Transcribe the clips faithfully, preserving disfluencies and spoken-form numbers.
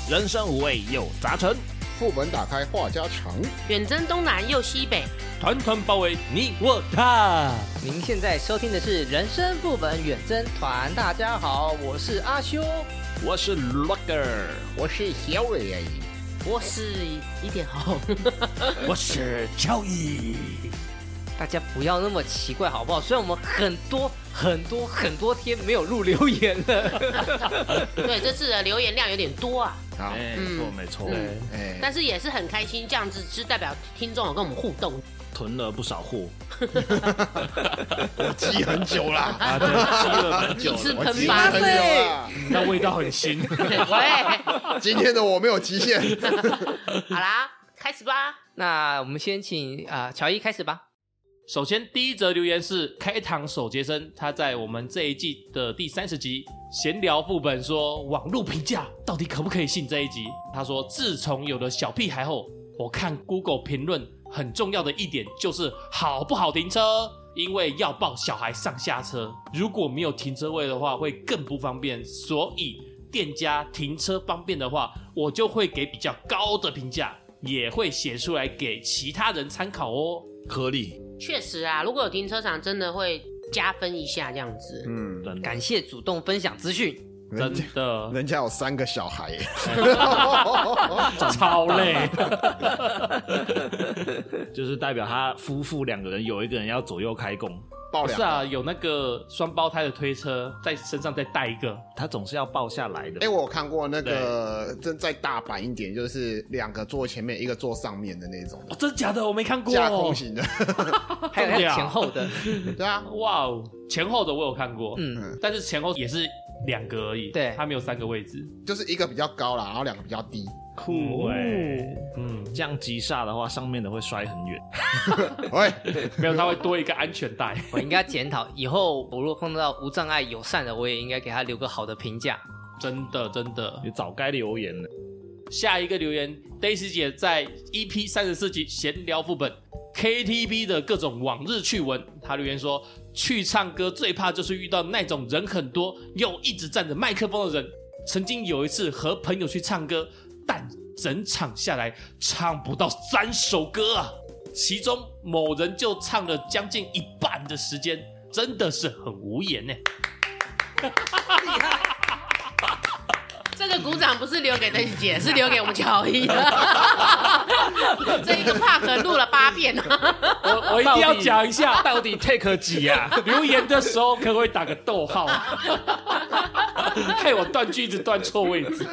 人生五味又杂陈， 副本打开话家常， 远征东南又西北， 团团包围你我他。 您现在收听的是人生副本远征团，大家好，我是阿修， 我是 Roger， 我是小伟， 我是一点红， 我是乔伊。 大家不要那么奇怪好不好？虽然我们很多很多很多天没有录留言了， 对，这次的留言量有点多啊。 好， 哎，没错没错， 嗯哎， 但是也是很开心，这样子是代表听众有跟我们互动， 囤了不少货， 我积很久啦， 啊，对，积了很久一次了， 喷发， 我积很久啦。 那味道很新。 喂， 今天的我没有极限。 好啦，开始吧。 那我们先请啊、呃、乔伊开始吧。 首先，第一则留言是开膛手杰森，他在我们这一季的第三十集闲聊副本说，网络评价到底可不可以信这一集？他说，自从有了小屁孩后，我看 Google 评论很重要的一点就是好不好停车，因为要抱小孩上下车，如果没有停车位的话，会更不方便，所以店家停车方便的话，我就会给比较高的评价，也会写出来给其他人参考哦。 合理。 确实啊，如果有停车场，真的会加分一下这样子。 嗯， 真的感谢主动分享资讯。 真的人家有三个小孩， 超累。 就是代表他夫妇两个人有一个人要左右开弓， 爆两个。 是啊，有那个双胞胎的推车在身上再带一个， 他总是要抱下来的。 哎，我有看过那个，真再大版一点，就是两个坐前面，一个坐上面的那种， 哦、真假的我没看过。 架空型的。 还有还有前后的， 对啊， 哇哦，前后的我有看过， 嗯， 但是前后也是两个而已， 对， 它没有三个位置， 就是一个比较高啦，然后两个比较低。 酷哎、欸， 嗯， 这样急刹的话，上面的会摔很远。 喂， 没有，它会多一个安全带。 我应该检讨，以后我如果碰到无障碍友善的，我也应该给他留个好的评价。 真的真的， 你早该留言了。 下一个留言 ，Daisy 姐在 E P 三十四集闲聊副本 K T V 的各种往日趣闻，她留言说，去唱歌最怕就是遇到那种人很多又一直站着麦克风的人。曾经有一次和朋友去唱歌，但整场下来唱不到三首歌啊，其中某人就唱了将近一半的时间，真的是很无言呢。 厉害！ 这个鼓掌不是留给邓姐，是留给我们乔伊的。这一个 part 录了八遍啊！ 我我一定要讲一下， 到底 take 几啊？ 留言的时候可不可以打个逗号？害我断句子断错位置。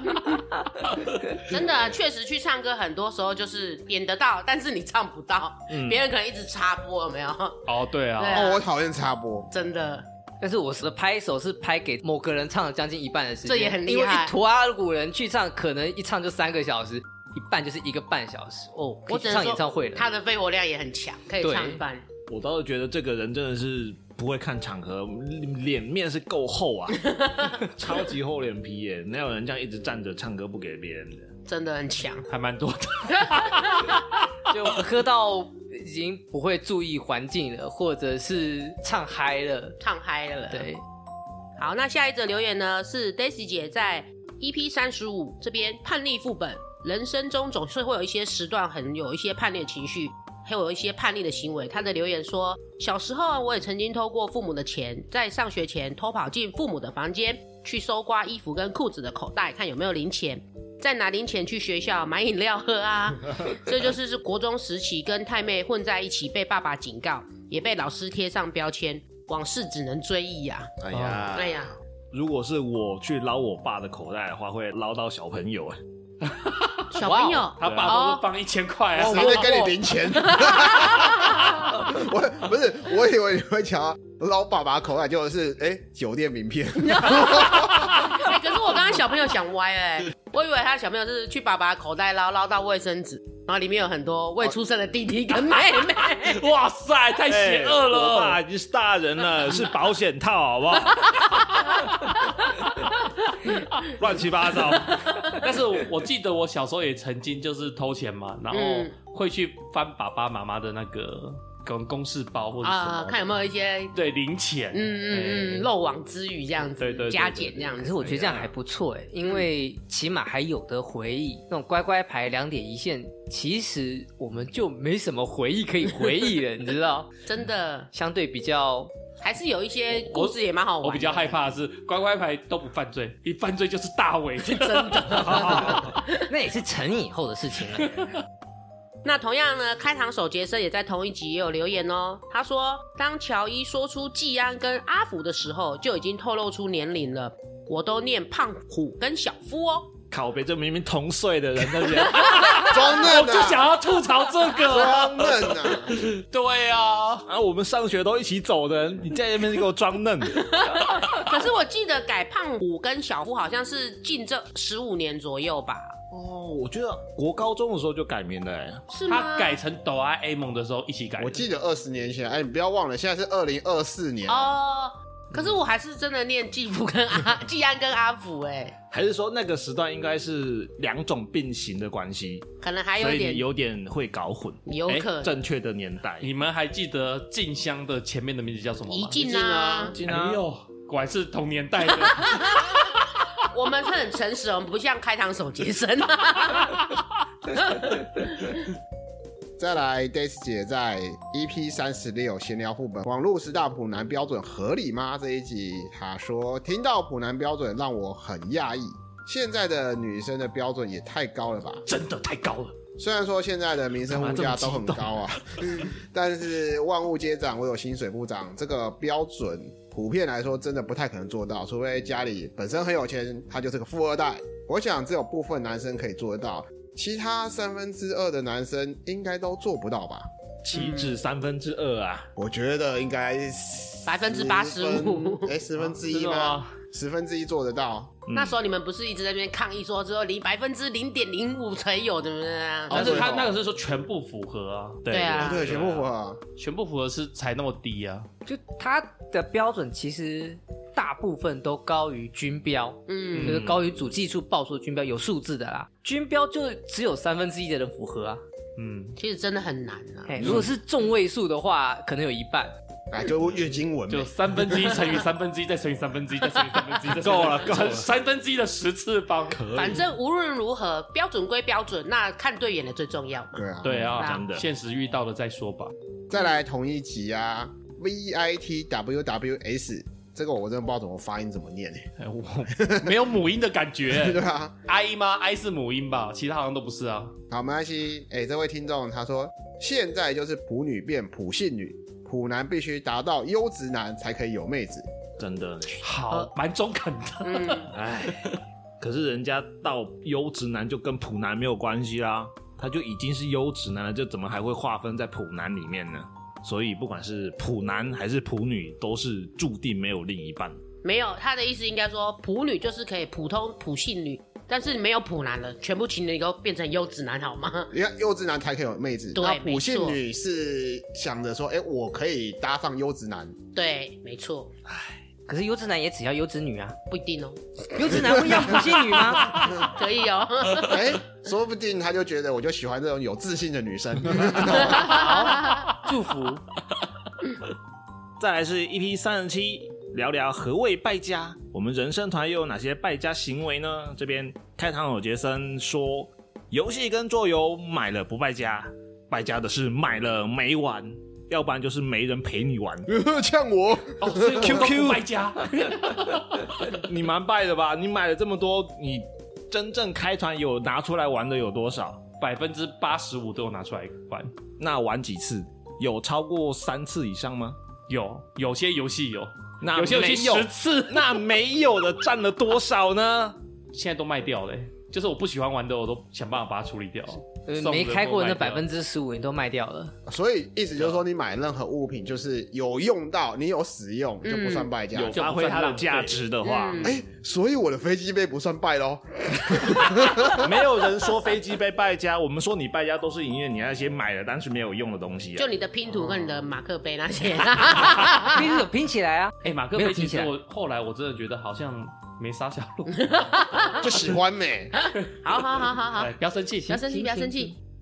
真的，确实去唱歌，很多时候就是点得到，但是你唱不到， 嗯别人可能一直插播，有没有？ 哦，对啊， 对啊哦，我讨厌插播。 真的， 但是我的拍手是拍给某个人唱了将近一半的时间， 这也很厉害因为一图阿古人去唱，可能一唱就三个小时，一半就是一个半小时哦，可以唱我只能说演唱会了。 他的肺活量也很强，可以唱一半。 我倒是觉得这个人真的是不会看场合，脸面是够厚啊，超级厚脸皮耶！哪有人这样一直站着唱歌不给别人的？ 真的很强， 还蛮多的。 就喝到已经不会注意环境了，或者是唱嗨了， 唱嗨了。 对， 好，那下一则留言呢是 Daisy 姐在 E P 三十五这边叛逆副本，人生中总是会有一些时段很有一些叛逆的情绪，还有一些叛逆的行为。她的留言说，小时候我也曾经偷过父母的钱，在上学前偷跑进父母的房间去搜刮衣服跟裤子的口袋，看有没有零钱，再拿零钱去学校买饮料喝啊。这就是是国中时期跟太妹混在一起，被爸爸警告，也被老师贴上标签，往事只能追忆啊。 哎呀， 哎呀， 如果是我去捞我爸的口袋的话，会捞到小朋友。 小朋友， 他爸都是放一千块啊， 谁在跟你零钱？我不是，我以为你会讲捞爸爸口袋，就是哎酒店名片。 哎、可是我刚刚小朋友想歪哎、欸，我以为他小朋友是去爸爸口袋捞捞到卫生纸，然后里面有很多未出生的弟弟跟妹妹。 哇塞，太邪恶了！ 我爸已经是大人了，是保险套，好不好？乱七八糟。 但是我记得我小时候也曾经就是偷钱嘛，然后会去翻爸爸妈妈的那个公公事包或者什么啊、看有没有一些对零钱， 嗯嗯嗯漏网之鱼这样子， 对对对对加减这样子。 可是我觉得这样还不错哎，因为起码还有得回忆。那种乖乖牌两点一线，其实我们就没什么回忆可以回忆了，你知道？ 真的相对比较。 还是有一些故事也蛮好玩的。 我比较害怕的是乖乖牌都不犯罪，一犯罪就是大违，真的。 那也是成瘾后的事情了。 那同样呢，开膛手杰森也在同一集也有留言哦。他说，当乔伊说出季安跟阿福的时候，就已经透露出年龄了。我都念胖虎跟小夫哦。 靠北，这明明同岁的人那边装嫩、啊， 我就想要吐槽这个装嫩啊！ 对啊， 啊，我们上学都一起走的人，你在那边给我装嫩。 可是我记得改胖虎跟小夫好像是近这十五年左右吧。 哦，我觉得国高中的时候就改名了，哎， 是吗？ 他改成哆啦 A 梦的时候一起改的。 我记得二十年前，哎，你不要忘了，现在是二零二四年哦。可是我还是真的念季福跟阿季安跟阿福哎， 还是说那个时段应该是两种并行的关系？ 可能还有点， 所以你有点会搞混， 有可能正确的年代。 你们还记得静香的前面的名字叫什么吗？ 怡静啊， 怡静啊， 哎呦，果然是同年代的。 我们是很诚实，我们不像开膛手杰森。 再来 Daisy 姐在 E P 三十六闲聊副本网络十大普男标准合理吗这一集，她说听到普男标准让我很讶异，现在的女生的标准也太高了吧， 真的太高了。 虽然说现在的民生物价都很高啊，但是万物皆涨唯有薪水不涨，这个标准普遍来说真的不太可能做到，除非家里本身很有钱，他就是个富二代。我想只有部分男生可以做得到，其他三分之二的男生应该都做不到吧？ 七至三分之二啊， 我觉得应该百分之八十五， 哎，十分之一吗？十分之一做得到。 嗯、 那时候你们不是一直在那边抗议说只有离百分之零点零五才有的吗？ 但是他那个是说全部符合啊， 对啊， 对，全部符合， 全部符合是才那么低啊。 就他的标准其实大部分都高于均标，嗯，就是高于主技术报出的均标，有数字的啦。均标就只有三分之一的人符合啊。 嗯， 其实真的很难啊。 嗯、如果是中位数的话，可能有一半。 哎，就月经文， 就三分之一乘以三分之一，再乘以三分之一，再乘以三分之一，够了，够了，三分之一的十次方，可以。 反正无论如何，标准归标准，那看对眼的最重要嘛。 对啊， 对啊， 真的， 现实遇到了再说吧。 再来同一集啊 ，V I T W W S， 这个我真的不知道怎么发音怎么念哎、 欸，我没有母音的感觉， 对啊 ，I 吗 ？I 是母音吧？其他好像都不是啊。 好，没关系。哎、欸，这位听众他说，现在就是普女变普信女。普男必须达到优质男才可以有妹子， 真的好，蛮中肯的。 嗯， 哎，可是人家到优质男就跟普男没有关系啦，他就已经是优质男了，就怎么还会划分在普男里面呢？所以不管是普男还是普女，都是注定没有另一半。 没有，他的意思应该说，普女就是可以普通普信女。但是没有普男了，全部情侣都变成优质男好吗？ 你看优质男才可以有妹子， 对， 那普信女是想着说，哎、欸，我可以搭上优质男。 对，没错。 唉，可是优质男也只要优质女啊， 不一定哦。 优质男会要普信女吗？ 可以哦。 哎、欸，说不定他就觉得我就喜欢这种有自信的女生。 好，祝福。 再来是 E P 三十七。聊聊何谓败家，我们人生团又有哪些败家行为呢？这边开膛手杰森说，游戏跟桌游买了不败家，败家的是买了没玩，要不然就是没人陪你玩。 呛我哦，所以 Q Q 败家， 你蛮败的吧？你买了这么多，你真正开团有拿出来玩的有多少？ 百分之八十五都有拿出来玩。 那玩几次？有超过三次以上吗？ 有，有些游戏有。 那有些游戏十次， 那没有的占了多少呢？ 现在都卖掉了、欸，就是我不喜欢玩的，我都想办法把它处理掉。 没开过那百分之十五，你都卖掉了。 所以意思就是说，你买任何物品，就是有用到，你有使用，就不算败家。 有发挥它的价值的话， 哎、欸，所以我的飞机杯不算败咯。 没有人说飞机杯败家，我们说你败家都是因为你那些买了但是没有用的东西、啊。 就你的拼图跟你的马克杯那些， 拼图有拼起来啊。 哎、欸，马克杯其实我后来我真的觉得好像没啥小路， 就喜欢没。 好好好好好， 不要生气， 不要生气，不要生气。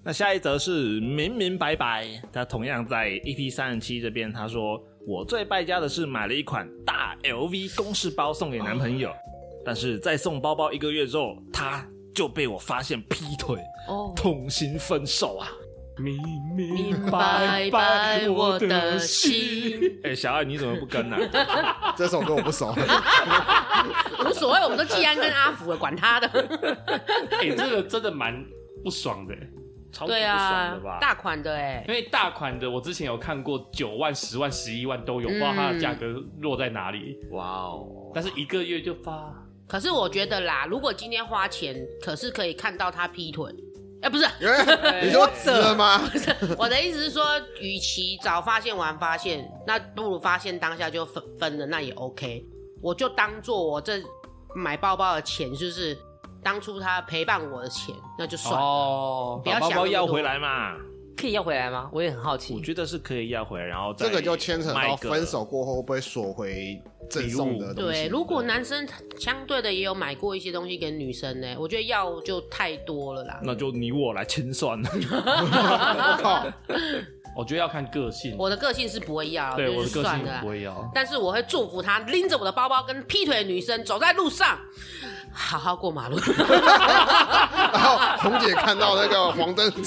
那下一则是明明白白，他同样在 E P 三十七这边，他说我最败家的是买了一款大 L V 公事包送给男朋友，哦、但是在送包包一个月之后，他就被我发现劈腿，哦，痛心分手啊！ 明明白白我的心。 哎、欸，小爱你怎么不跟呢、啊？ 这首歌我不熟。 无所谓，我们都季安跟阿福了，管他的。 哎、欸，这个真的蛮不爽的， 超级不爽的吧？ 对啊、大款的哎， 因为大款的我之前有看过九万、十万、十一万都有，不知道它的价格落在哪里。哇哦！但是一个月就发。 可是我觉得啦，如果今天花钱，可是可以看到他劈腿。哎、欸，不是， 你说值了吗？ 不是，我的意思是说，与其早发现晚发现，那不如发现当下就分分了，那也 OK。我就当做我这买包包的钱，就是当初他陪伴我的钱，那就算了。 哦， 不要想把包包要回来嘛。 可以要回来吗？我也很好奇。 我觉得是可以要回来，然后再这个就牵扯到分手过后会不会索回赠送的东西。 对，如果男生相对的也有买过一些东西给女生呢，我觉得要就太多了啦。 那就你我来清算了。 我靠！ 我觉得要看个性。 我的个性是不会要， 对， 就是算了，我的个性不会要。 但是我会祝福他拎着我的包包跟劈腿的女生走在路上，好好过马路。 然后红姐看到那个黄灯，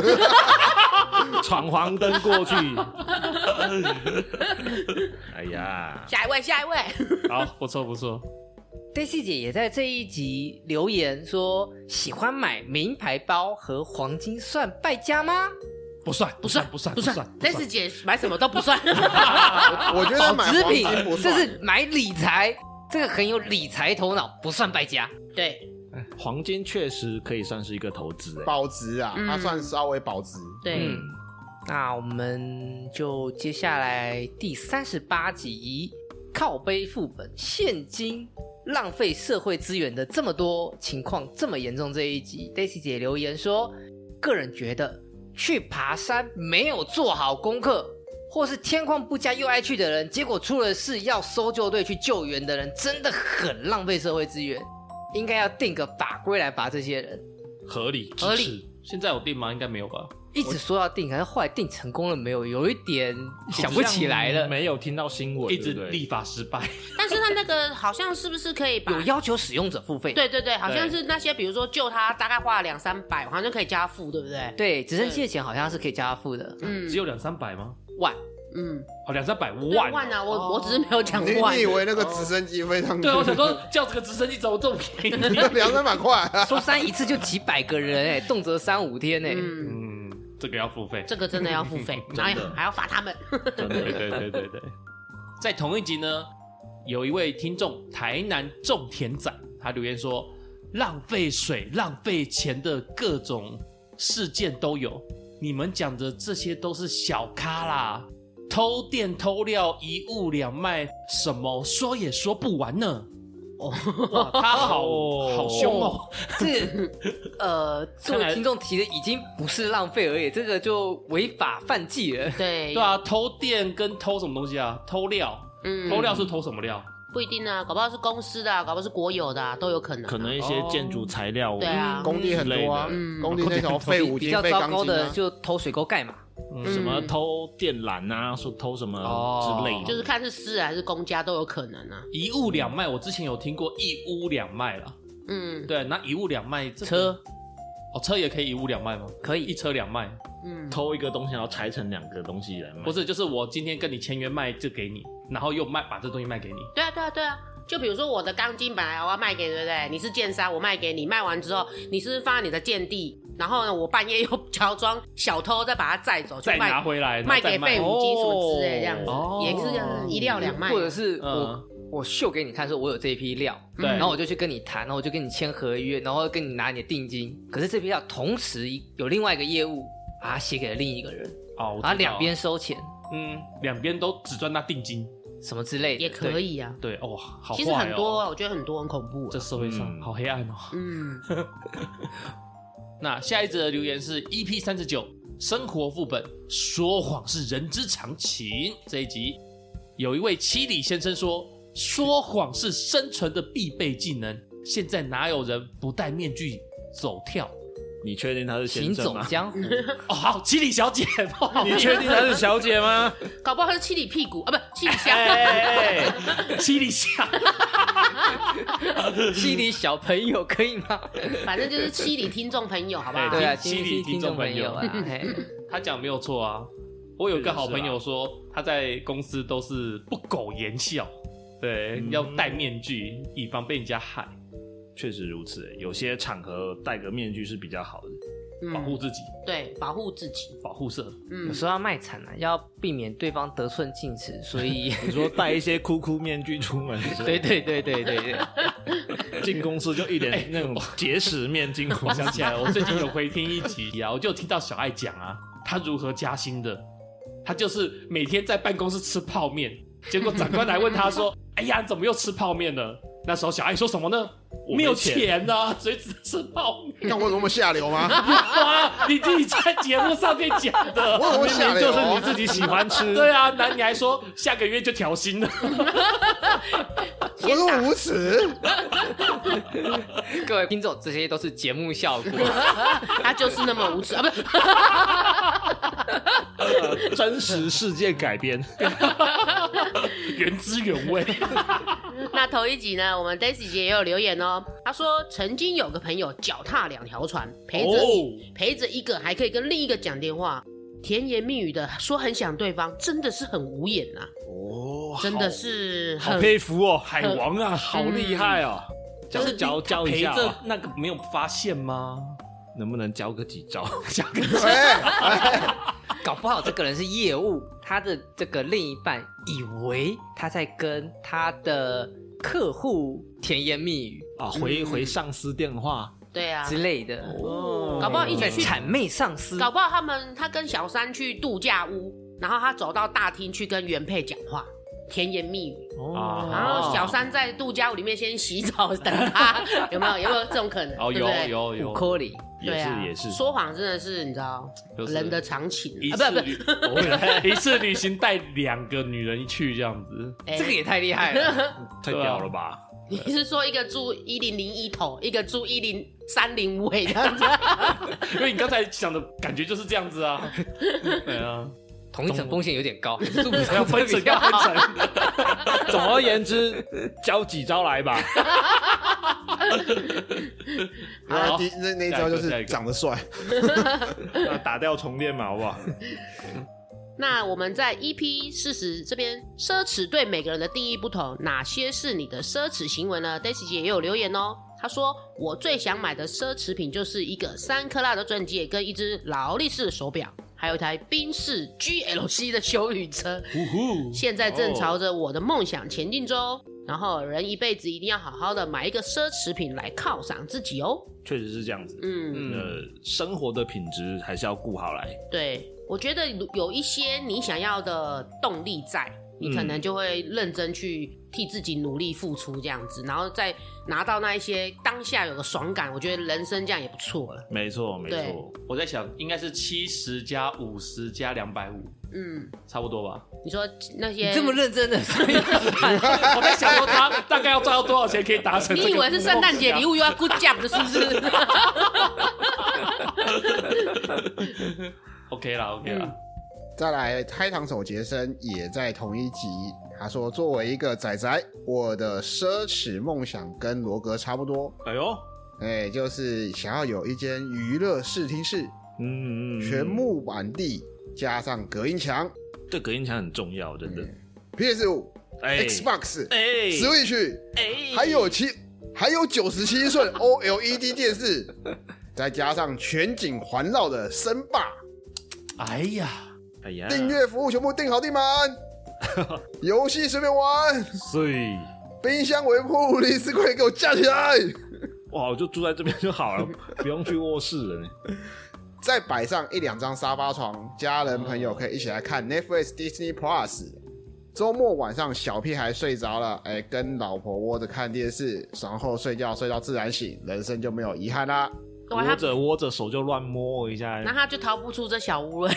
闯黄灯过去。哎呀， 下一位，下一位。 好，不错不错。 Daisy 姐也在这一集留言说，喜欢买名牌包和黄金算败家吗？ 不算， 不算， 不算， 不算。Daisy 姐买什么都不算。 我觉得买黄金不算， 这是买理财，这个很有理财头脑，不算败家。 对， 黄金确实可以算是一个投资， 保值啊， 嗯、 它算稍微保值。 对。 嗯，那我们就接下来第三十八集靠背副本现金浪费社会资源的这么多情况这么严重，这一集 Daisy 姐留言说，个人觉得去爬山没有做好功课，或是天况不佳又爱去的人，结果出了事要搜救队去救援的人，真的很浪费社会资源，应该要定个法规来罚这些人。 合理， 合理。 现在有定吗？应该没有吧。 一直说要定，可是后来定成功了没有？有一点想不起来了， 没有听到新闻， 一直立法失败。 但是他那个好像是不是可以把有要求使用者付费？ 对对对，好像是那些比如说救他大概花了两三百，好像可以加付，对不对？ 对，直升机的钱好像是可以加付的。 嗯，只有两三百吗？ 万， 嗯， 哦，两三百万万啊！我、哦、我只是没有讲万。 你你以为那个直升机非常？ 对，我想说叫这个直升机怎么这么便宜？ 两三百块， 收山一次就几百个人哎、欸，动辄三五天哎、欸。 嗯。 嗯这个要付费， 这个真的要付费，然后还要罚他们。 对对对对对对。在同一集呢，有一位听众台南种田仔，他留言说，浪费水、浪费钱的各种事件都有，你们讲的这些都是小咖啦，偷电偷料、一物两卖，什么说也说不完呢。哦，哇，他好好凶哦！ 这呃，作为听众提的已经不是浪费而已，这个就违法犯纪了。 对对啊，偷电跟偷什么东西啊？偷料，嗯，偷料是偷什么料？ 不一定啊，搞不好是公司的、啊，搞不好是国有的、啊，都有可能、啊。 可能一些建筑材料， 哦、对啊， 工地很多啊，嗯、工地那种废五金、 比较糟糕的啊、 就偷水沟盖嘛。 嗯、什么偷电缆啊，说偷什么之类的、哦， 就是看是私人还是公家都有可能啊。 一物两卖，我之前有听过一屋两卖啦。嗯，对，那一物两卖、这个， 车， 哦，车也可以一物两卖吗？ 可以， 一车两卖。 嗯，偷一个东西然后拆成两个东西来卖。 不是，就是我今天跟你签约卖就给你，然后又卖把这东西卖给你。 对啊，对啊，对啊。就比如说我的钢筋本来我要卖给你，对不对？你是建商，我卖给你，卖完之后你是不是放在你的建地？然后呢，我半夜又乔装小偷再把它载走， 再拿回来卖给废五金什么之类这样子， 哦、 也是这样一料两卖。 或者是我、 嗯、 我秀给你看，说我有这一批料， 对， 然后我就去跟你谈，然后我就跟你签合约，然后跟你拿你的定金。可是这批料同时有另外一个业务把它写给了另一个人， 哦， 然后两边收钱， 嗯，两边都只赚那定金。 什么之类的也可以啊， 对, 对哦，好坏哦， 其实很多，我觉得很多很恐怖， 这社会上、嗯、好黑暗哦。 嗯， 那下一则留言是 E P 三十九，生活副本，说谎是人之常情。这一集有一位七里先生说，说谎是生存的必备技能，现在哪有人不戴面具走跳？ 你确定他是先行走生吗？ 江湖， 哦，好，七里小姐，不好意思你确定他是小姐吗？ 搞不好他是七里屁股啊，不，七里香。 哎， 七里香， 七里小朋友可以吗？ 反正就是七里听众朋友，好不好？ 对啊， 七里七里听众朋友啊， 听嘿他讲没有错啊。我有个好朋友说，他在公司都是不苟言笑，对， 嗯要戴面具，以防被人家害， 确实如此，有些场合戴个面具是比较好的。 嗯保护自己， 对，保护自己。 保护色。 有嗯， 时候要卖惨啊，要避免对方得寸进尺，所以你说戴一些哭哭面具出门， 对对对对对对， 进公司就一脸那种结石面巾。 我想起来了，我最近有回听一集啊，我就有听到小爱讲啊，他如何加薪的，他就是每天在办公室吃泡面，结果长官来问他说：“哎呀，你怎么又吃泡面了？”那时候小爱说什么呢？ 我没没有钱钱呐、啊，所以只吃泡面。 看我有那么下流吗？ 哇，你自己在节目上面讲的， 我有那么明明下流？ 就是你自己喜欢吃。 对啊，那你还说下个月就调薪了， 我那么无耻？ 各位听众，这些都是节目效果。 他就是那么无耻啊，不是？ 呃真实事件改编。 原汁原味。 那头一集呢，我们 Daisy 姐也有留言哦。她说曾经有个朋友脚踏两条船，陪着、 哦陪着一个，还可以跟另一个讲电话，甜言蜜语的说很想对方，真的是很无言呐、 哦， 真的是好很佩服哦，海王啊，好厉害哦！教就是教教一陪下哦， 着那个没有发现吗？ 能不能教个几招？ 讲个哎， 搞不好这个人是业务，他的这个另一半以为他在跟他的客户甜言蜜语啊，回回上司电话。 对啊， 之类的， 哦搞不好一起去， 在谄媚上司。 搞不好他们他跟小三去度假屋，然后他走到大厅去跟原配讲话，甜言蜜语。 哦然后小三在度假屋里面先洗澡等他，有没有？有没有这种可能？ 哦，有对不对有有五，颗里， 也对啊是也是， 说谎真的是你知道就是人的常情一啊，不次旅一次旅行带两个女人去这样子， 不，哎这个也太厉害了。 太屌了吧？ 你是说一个住一零零一头，一个住一零三零尾这样子？ 因为你刚才讲的感觉就是这样子啊。对啊， 同一层风险有点高，是不是要分层要分层。 总而言之，教几招来吧。 那第那那一招就下一个是长得帅， 那打掉重练嘛，好不好？ 那我们在 E P 四十这边，奢侈对每个人的定义不同，哪些是你的奢侈行为呢 ？Daisy 姐也有留言哦，她说我最想买的奢侈品就是一个三克拉的钻戒跟一只劳力士的手表，还有一台宾士 G L C 的休旅车。现在正朝着我的梦想前进中。然后人一辈子一定要好好的买一个奢侈品来犒赏自己哦。 确实是这样子。 嗯， 呃，生活的品质还是要顾好来。 对，我觉得有一些你想要的动力在，你可能就会认真去替自己努力付出这样子，然后再拿到那一些当下有个爽感，我觉得人生这样也不错了。 没错，没对错。 我在想，应该是七十加五十加两百五， 嗯， 差不多吧。 你说那些你这么认真的，所以我在想说，他大概要赚到多少钱可以达成？ 你以为是圣诞节礼物又要 good job 的，是不是？ ？OK 啦 ，OK 啦。 再来，开膛手杰森也在同一集，他说：“作为一个仔仔，我的奢侈梦想跟罗格差不多， 哎呦， 哎，就是想要有一间娱乐视听室， 嗯嗯， 全木板地加上隔音墙这隔音墙很重要，真的。 ，P S 五、 哎 Xbox、 哎 Switch， 哎， 还有七还有九十七寸 O L E D 电视，再加上全景环绕的声霸。” 哎呀， 哎呀， 订阅服务全部订好订满，游戏随便玩， 碎。 冰箱维护零食柜给我架起来， 哇，我就住在这边就好了，不用去卧室了呢。 再摆上一两张沙发床，家人朋友可以一起来看 Netflix、Disney Plus。周末晚上小屁孩睡着了，哎，跟老婆窝着看电视，然后睡觉睡到自然醒，人生就没有遗憾啦。 哇窝着窝着手就乱摸一下， 那他就逃不出这小屋了，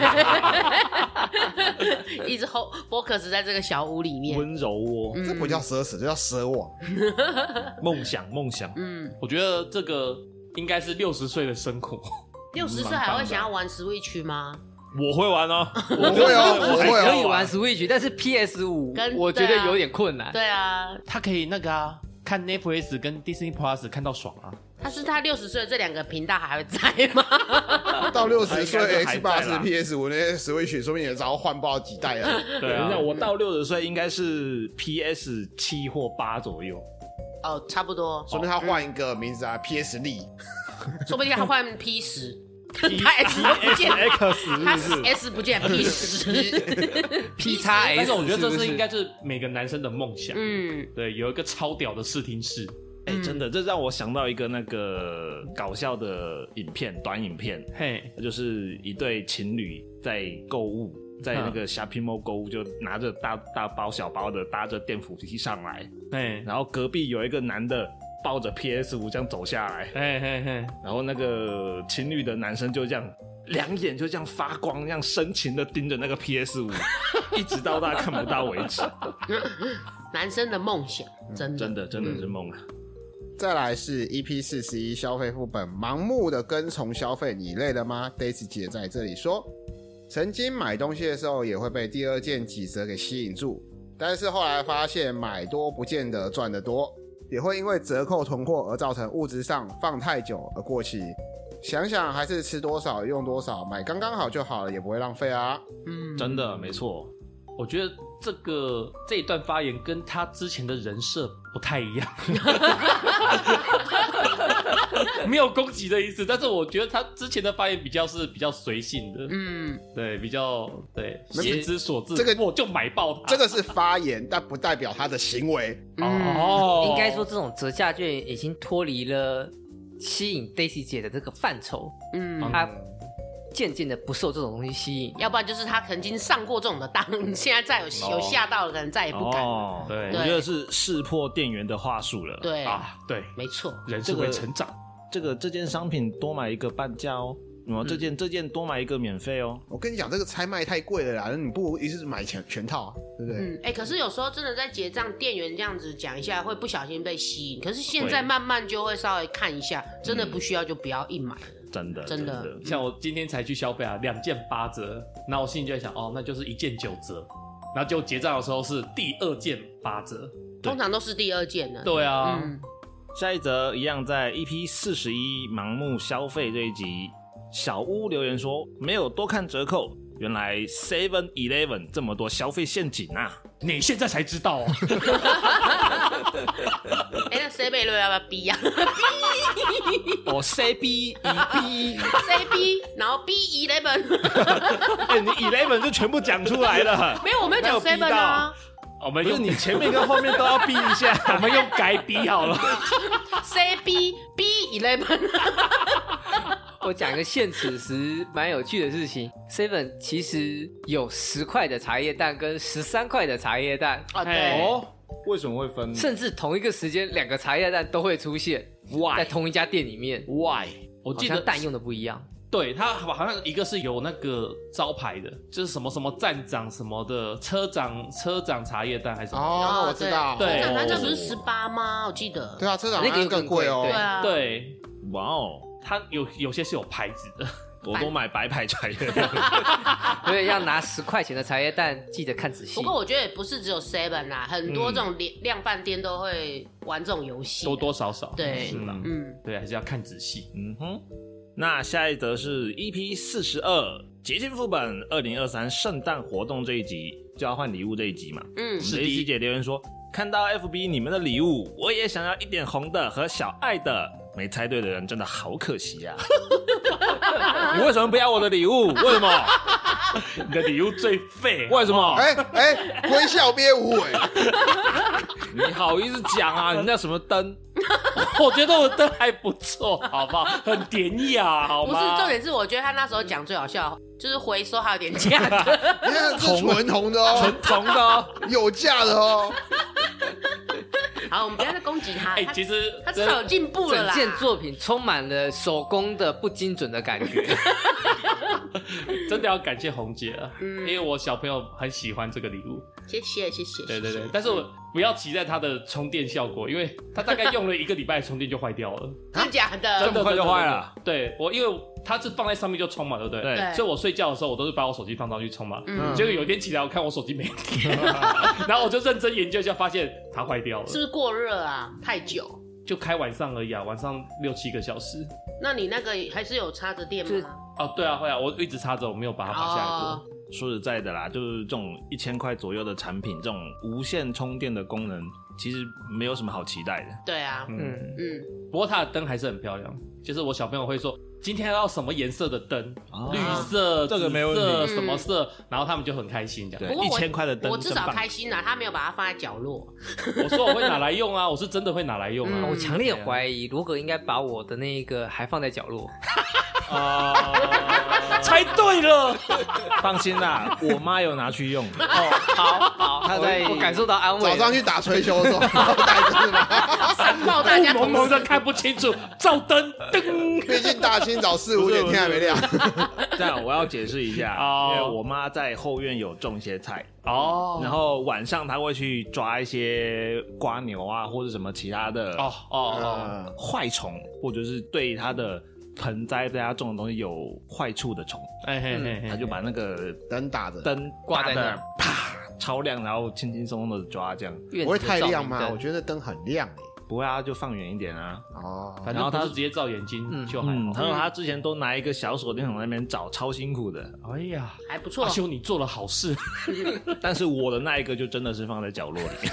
一直 focus 在这个小屋里面。 温柔窝， 嗯这不叫奢侈，这叫奢望。 梦想梦想。 嗯， 我觉得这个应该是六十岁的生活。 六十岁还会想要玩 Switch 吗？ 我会玩哦， 我会哦，我会哦。 可以玩 Switch， 但是 P S 五 我觉得有点困难。 对啊， 他可以那个啊，看 Netflix 跟 Disney Plus 看到爽啊。 他是他六十岁这两个频道还会在吗？ 到六十岁 Xbox P S 五 那些 Switch 说不定也早换爆几代了。 对啊，我到六十岁应该是 P S 七或八左右。 哦，差不多。 说明他换一个名字啊 ，P S 力。 说不定他换 P 十。他 S 不见 X， 他 S 不见 P 十 P 叉 S， 但是我觉得这是应该是每个男生的梦想。 嗯， 对，有一个超屌的视听室。 哎、欸，真的，这让我想到一个那个搞笑的影片，短影片， 嘿， 就是一对情侣在购物，在那个 Shopping Mall 购物，就拿着大大包小包的搭着电扶梯上来， 嘿， 然后隔壁有一个男的抱着 P S 五 这样走下来， 嘿嘿嘿， 然后那个情侣的男生就这样两眼就这样发光，这样深情的盯着那个 P S 五， 一直到他看不到为止。 男生的梦想，真的真的真的是梦啊！ 再来是 E P 四十一消费副本，盲目的跟从消费，你累了吗 ？Daisy 姐在这里说，曾经买东西的时候也会被第二件几折给吸引住，但是后来发现买多不见得赚得多，也会因为折扣囤货而造成物质上放太久而过期。想想还是吃多少用多少，买刚刚好就好了，也不会浪费啊。 嗯， 真的没错。 我觉得这个这一段发言跟他之前的人设不太一样，没有攻击的意思，但是我觉得他之前的发言比较是比较随性的，嗯，对，比较对，心之所至， 这个我就买爆它。 这个是发言，但不代表他的行为。 哦， 应该说这种折价券已经脱离了吸引 Daisy 姐的这个范畴， 嗯， 她渐渐的不受这种东西吸引， 要不然就是他曾经上过这种的当，现在再有有吓到了，可能再也不敢。 哦， 对， 我觉得是识破店员的话术了。 对啊，对， 没错， 人是会成长。 这个这件商品多买一个半价哦，嗯，这件这件多买一个免费哦。 我跟你讲，这个拆卖太贵了啦，你不如一次买全全套，对不对？ 嗯，哎、欸，可是有时候真的在结账，店员这样子讲一下，会不小心被吸引。可是现在慢慢就会稍微看一下，真的不需要就不要硬买了。 真的真的， 像我今天才去消费啊，两件八折，那我心里就在想，哦，那就是一件九折，然后就结账的时候是第二件八折， 通常都是第二件的。 对啊， 嗯， 下一则一样在 E P 四十一盲目消费这一集，小屋留言说没有多看折扣，原来 seven eleven 这么多消费陷阱啊！ 你现在才知道哦。 哎、欸，那 C 贝瑞要不要 B 啊？ 哦 ，C B 一 B，C B， 然后 B eleven。 哎，你 eleven 就全部讲出来了。 没有，我没有讲 seven 啊。 我们用你前面跟后面都要 B 一下， 我们用改 B 好了。 C B B eleven。 我讲一个现此时蛮有趣的事情 ，Seven 其实有十块的茶叶蛋跟十三块的茶叶蛋啊，对哦，为什么会分？ 甚至同一个时间两个茶叶蛋都会出现 ，Why？ 在同一家店里面 ，Why？ 我记得蛋用的不一样。 对，它好像一个是有那个招牌的，就是什么什么站长什么的，车长车长茶叶蛋还是什么？ 哦，那我知道。 对， 车长单价不是十八吗？我记得。 对啊，车长那个更贵哦。 对啊。 对， 哇哦， 它有有些是有牌子的。 我都买白牌茶叶蛋。 所以要拿十块钱的茶叶蛋，记得看仔细。 不过我觉得也不是只有 Seven 啦，很多这种量贩店都会玩这种游戏， 多多少少。 对， 是吧？ 嗯， 对，还是要看仔细。 嗯哼。那下一则是 E P 四十二节庆副本二零二三圣诞活动这一集，交换礼物这一集嘛。 嗯， 是第一姐留言说，看到 F B 你们的礼物，我也想要一点红的和小爱的，没猜对的人真的好可惜呀、啊！你为什么不要我的礼物？为什么？ 你的礼物最废， 为什么？ 哎哎，微笑憋无尾， 你好意思讲啊？你那什么灯？ 我觉得我灯还不错，好不好？很典雅，好吗？ 不是，重点是我觉得他那时候讲最好笑，就是回收还有点价的， 你看是纯红的哦， 纯铜的哦， 有价的哦。 好，我们不要再攻击他。 哎、 他其实他至少有进步了啦。 整件作品充满了手工的不精准的感觉。 真的要感谢红姐啊， 嗯因为我小朋友很喜欢这个礼物。 谢谢谢谢。 对对对谢谢， 但是我不要期待它的充电效果，因为它大概用了一个礼拜，充电就坏掉了， 真的假的？ 真的快就坏了。 真的对我，因为它是放在上面就充嘛，对不对？ 对所以我睡觉的时候，我都是把我手机放上去充嘛。 嗯结果有一天起来，我看我手机没电，然后我就认真研究一下，发现它坏掉了。 是不是过热啊？太久？ 就开晚上而已啊，晚上六七个小时。 那你那个还是有插着电是吗？ 哦，对啊，会啊，我一直插着，我没有把它拔下来过。 哦说实在的啦，就是这种一千块左右的产品，这种无线充电的功能，其实没有什么好期待的。 对啊， 嗯， 嗯， 嗯， 不过它的灯还是很漂亮，就是我小朋友会说今天要什么颜色的灯， 哦绿色、 这个没问题紫色嗯什么色，然后他们就很开心这样。 对， 不过我一千块的灯， 我至少真棒开心啦，他没有把它放在角落。 我说我会拿来用啊，我是真的会拿来用啊。 嗯我强烈怀疑罗格应该把我的那个还放在角落。 啊，猜对了， 放心啦，我妈有拿去用。 哦，好好， 他在我感受到安慰了。 早上去打吹球的时候带着是吗？ 闪爆大家同事蒙蒙的看不清楚，照灯，噔。 毕竟大清早四五点天还没亮。 这样我要解释一下， 哦因为我妈在后院有种一些菜， 哦然后晚上她会去抓一些瓜牛啊，或者什么其他的哦哦哦， 呃坏虫，或者是对她的盆栽对她种的东西有坏处的虫， 哎嘿嘿嘿， 她就把那个灯打着， 灯挂在那儿打得啪超亮，然后轻轻松松的抓，这样不会院子的太亮吗？ 照明灯我觉得灯很亮诶。 不会啊，就放远一点啊。 哦， 反然后他正他是直接照眼睛嗯就还嗯， 好。 她说她之前都拿一个小手电筒在那边找，超辛苦的。 哎呀， 还不错阿。修你做了好事， 但是我的那一个就真的是放在角落里。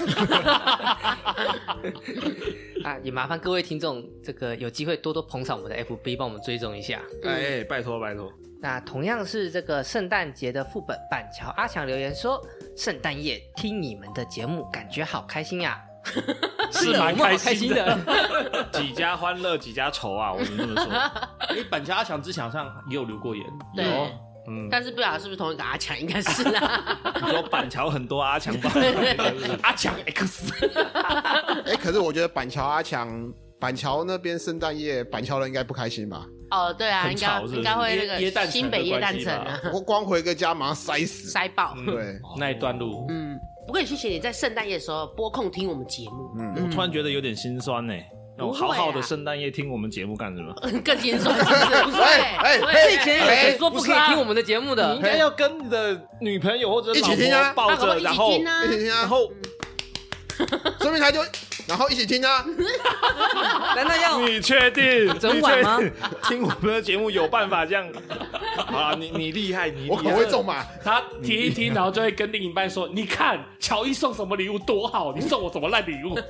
啊，也麻烦各位听众，这个有机会多多捧场我们的 F B，帮我们追踪一下。 哎，拜托拜托。 那同样是这个圣诞节的副本，板桥阿强留言说：“圣诞夜听你们的节目，感觉好开心呀、 是蛮我们好开心开心的。 几家欢乐几家愁啊，我们这么说。 哎，板桥阿强之前好像也有留过言， 对有，嗯， 但是不晓得是不是同一个阿强，应该是啦。 你说板桥很多阿强吧？ 阿强 X， 哎，可是我觉得板桥阿强，板桥那边圣诞夜，板桥人应该不开心吧？ 哦，对啊， 很应该吵是不是应该会那耶耶诞城的个新北耶诞城关啊， 我光回个家马上塞死。 塞爆。 嗯对， 那一段路， 嗯，不过也谢谢你在圣诞夜的时候拨空听我们节目， 嗯， 我突然觉得有点心酸呢。那种不会啊好好的圣诞夜听我们节目干什么？ 更心酸，是不是？不哎哎会， 这以前有哎谁说不可以听我们的节目你的应？该要跟你的女朋友或者一起听啊老婆抱着， 那可不可以一然后起听啊一起听啊， 然后说明他就然后一起听啊。 难道要你确定整晚吗？ 你确定听我们的节目有办法这样？好啦，你你厉害，你我厉害口味重嘛， 他听一听，然后就会跟另一半说：“你看乔伊送什么礼物多好，你送我什么烂礼物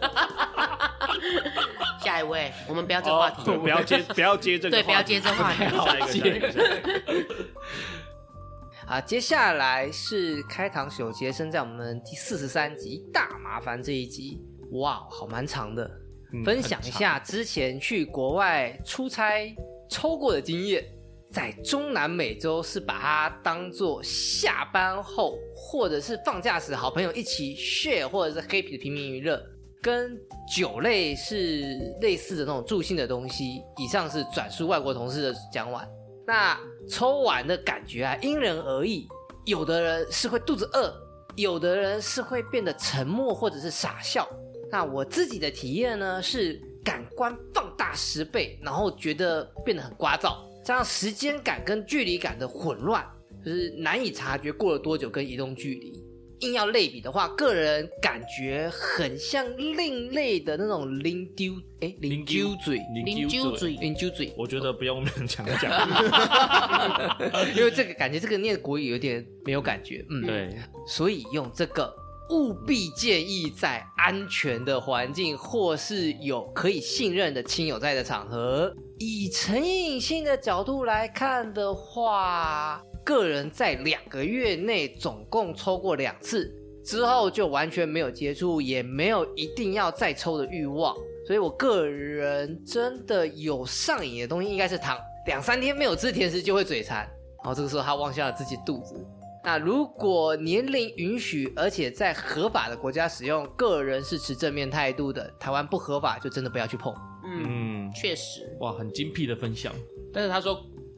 下一位，我们不要这个话题， 对，不要接不要接这个对， 话题， 不要接这话题。 下一个下一个下一个。 啊，接下来是开膛手杰森在我们第四十三集大麻烦这一集，哇，好蛮长的， 嗯分享一下之前去国外出差抽过的经验。在中南美洲是把它当做下班后或者是放假时好朋友一起 share 或者是 happy 的平民娱乐，跟酒类是类似的那种助兴的东西。以上是转述外国同事的讲完。那抽完的感觉啊，因人而异，有的人是会肚子饿，有的人是会变得沉默或者是傻笑。那我自己的体验呢，是感官放大十倍，然后觉得变得很聒噪，加上时间感跟距离感的混乱，就是难以察觉过了多久跟移动距离。硬要类比的话，个人感觉很像另类的那种零丢，哎，零丢嘴， 零揪嘴， 零丢嘴， 我觉得不用勉强讲， 因为这个感觉这个念国语有点没有感觉，嗯，？” 对， 所以用这个务必建议在安全的环境或是有可以信任的亲友在的场合。以成瘾性的角度来看的话，个人在两个月内总共抽过两次，之后就完全没有接触，也没有一定要再抽的欲望。所以我个人真的有上瘾的东西应该是糖，两三天没有吃甜食就会嘴馋，然后这个时候他望向了自己肚子。那如果年龄允许，而且在合法的国家使用，个人是持正面态度的。台湾不合法就真的不要去碰。 嗯， 嗯， 确实， 哇，很精辟的分享。但是他说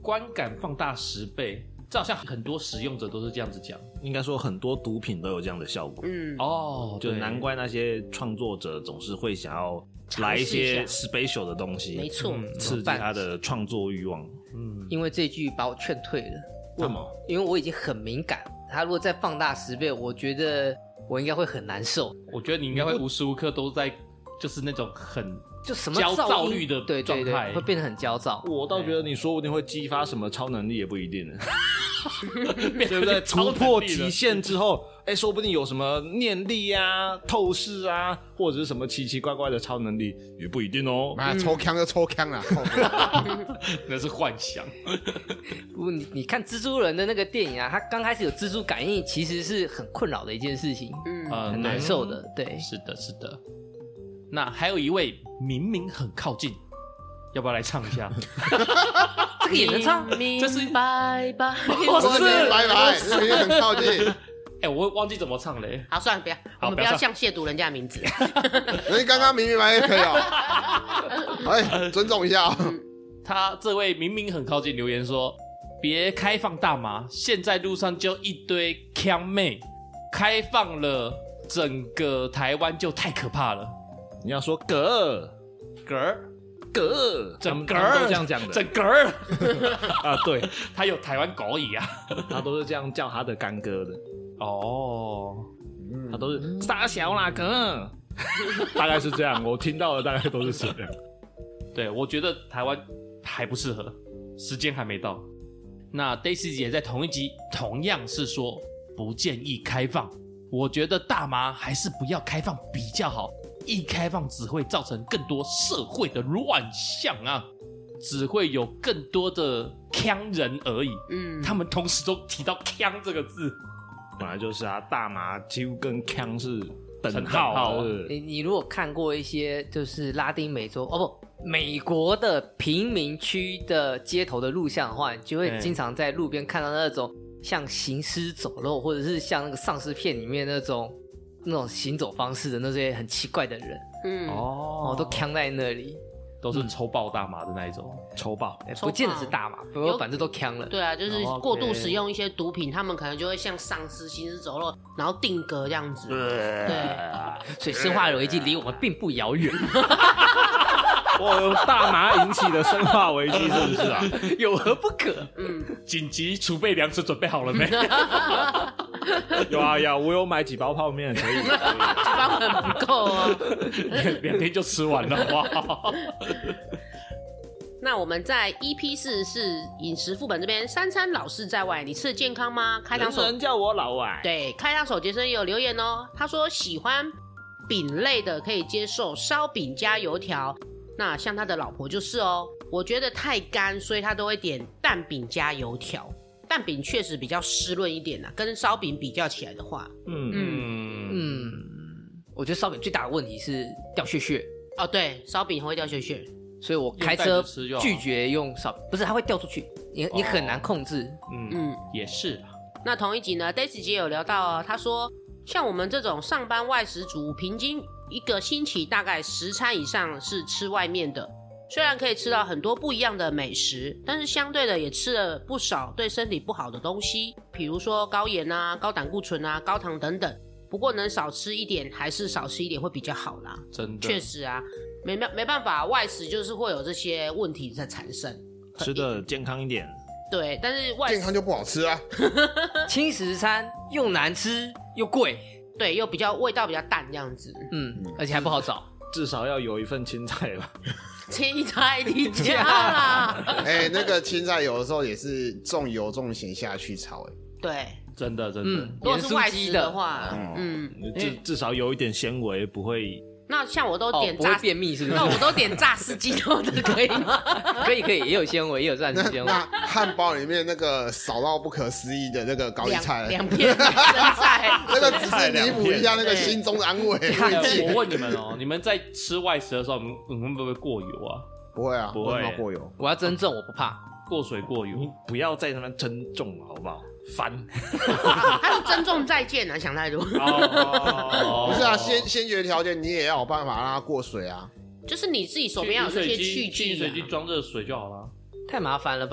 观感放大十倍，这好像很多使用者都是这样子讲。 应该说很多毒品都有这样的效果。 嗯， 哦， 就对难怪那些创作者总是会想要来一些 special 的东西， 没错， 嗯刺激他的创作欲望。 嗯， 因为这句把我劝退了。 为什么？ 因为我已经很敏感，他如果再放大十倍，我觉得我应该会很难受， 我觉得你应该会无时无刻都在，就是那种很就什么焦噪音躁虑的对对对， 状态会变得很焦躁。 我倒觉得你说不定会激发什么超能力，也不一定呢。对不对？ 超能力突破了极限之后，哎，说不定有什么念力啊、透视啊，或者是什么奇奇怪怪的超能力，也不一定哦。 妈抽枪就抽枪啦， 那是幻想。 不，你你看蜘蛛人的那个电影啊，他刚开始有蜘蛛感应，其实是很困扰的一件事情， 嗯， 呃很难受的。对， 是的，是的。那还有一位明明很靠近，要不要来唱一下？ 这个也能唱？ 明这是明白白。 不是拜拜，这个很靠近。 哎、我忘记怎么唱嘞。 好，算了，不要，我们不要好不要像亵渎人家的名字。 人家刚刚明明白白可以哦，哎，尊重一下哦。 他这位明明很靠近留言说：“别开放大麻，现在路上就一堆腔妹，开放了整个台湾就太可怕了。 你要说哥嗝儿哥， 整他们他们嗝儿都这样讲的整嗝儿啊。对， 他有台湾狗语啊。 他都是这样叫他的干哥的， 哦， 他都是傻小啦哥，大概是这样。我听到的大概都是这样。 对，我觉得台湾还不适合，时间还没到。那 Daisy 姐在同一集同样是说不建议开放，我觉得大麻还是不要开放比较好，一开放只会造成更多社会的乱象啊，只会有更多的呛人而已。 嗯， 他们同时都提到呛这个字， 本来就是啊，大麻几乎跟康是等成等号号啊的。 你你如果看过一些就是拉丁美洲哦不美国的贫民区的街头的录像的话，你就会对经常在路边看到那种像行尸走肉，或者是像那个丧尸片里面那种那种行走方式的那些很奇怪的人嗯， 哦哦，都扛在那里， 都是抽爆大麻的那一种。 抽爆， 哎抽不见得爆是大麻，不有过反正都扛了。 对啊，就是哦过度 OK 使用一些毒品，他们可能就会像丧尸、行尸走肉，然后定格这样子。对， 所以生化危机离我们并不遥远， 我大麻引起的生化危机是不是啊？ 有何不可？ 嗯， 紧急储备粮食准备好了没？ 有啊有啊，我有买几包泡面，可以。 这包很不够哦。 两天就吃完了，好不好？ 那我们在 E P 四十四饮食副本这边，三餐老是在外，你吃的健康吗？开膛手人人叫我老外。 对，开膛手杰森也有留言哦，他说喜欢饼类的可以接受烧饼加油条，那像他的老婆就是哦，我觉得太干，所以他都会点蛋饼加油条。蛋饼确实比较湿润一点啊，跟烧饼比较起来的话， 嗯嗯， 嗯嗯，我觉得烧饼最大的问题是掉屑屑， 哦对，烧饼会掉屑屑， 所以我开用车袋子吃就好拒绝用烧，不是它会掉出去，你你很难控制。 嗯嗯。 也是啊。 那同一集呢 ，Daisy 姐有聊到哦，她说像我们这种上班外食族，平均一个星期大概十餐以上是吃外面的。虽然可以吃到很多不一样的美食，但是相对的也吃了不少对身体不好的东西，比如说高盐啊、高胆固醇啊、高糖等等。不过能少吃一点还是少吃一点会比较好啦。 真的确实啊，没没办法，外食就是会有这些问题在产生。 吃的健康一点。 对，但是外食健康就不好吃啊。 轻食餐又难吃又贵， 对又比较味道比较淡这样子。 嗯，而且还不好找。 至少要有一份青菜吧。 青菜你家啦， 哎，那个青菜有的时候也是重油重咸下去炒，哎， 对， 真的真的嗯， 如果是外食的的， 话， 嗯嗯， 至至少有一点纤维，不会。 那像我都哦， 点炸， 不会便秘是不是那？我都点炸四季豆的，可以吗？ 可以可以，也有纤维，也有膳食那纤维。 那汉堡里面那个少到不可思议的那个高丽两菜， 两片生菜， 那个只是弥补一下那个心中的安慰。 哎我问你们哦，你们在吃外食的时候，你们你们会不会过油啊？ 不会啊， 不会为什么过油？ 我要增重，我不怕。 过水过油你？不要在那边增重好不好？烦。 还有珍重再见啊，想太多。 哦不是啊，先先决条件你也要有办法让它过水啊。 就是你自己手边要有这些去去饮水机菌啊。 装热水就好了。 太麻烦了吧？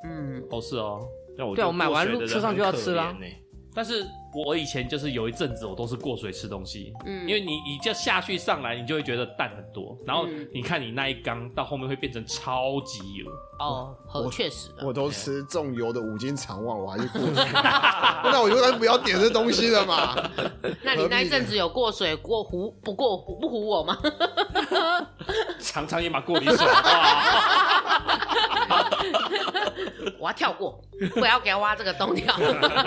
嗯， 哦是哦， 那我对啊我买完路车上就要吃啦啦。 但是我以前就是有一阵子我都是过水吃东西， 嗯因为你你就下去上来，你就会觉得淡很多，然后嗯你看你那一缸到后面会变成超级油。 哦，和确实啊， 我都吃重油的五斤肠旺，我还是过水，那我就不要点这东西了嘛。 那你那一阵子有过水过湖不过湖不唬我吗？ 常常也把过你水，哇我要跳过，不要给我挖这个洞跳。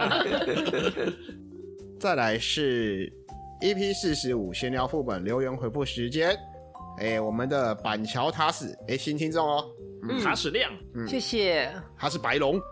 再来是 E P 四十五闲聊副本留言回复时间。哎，我们的板桥塔史，哎，新听众哦， 嗯塔矢亮， 谢谢。 他是白龙。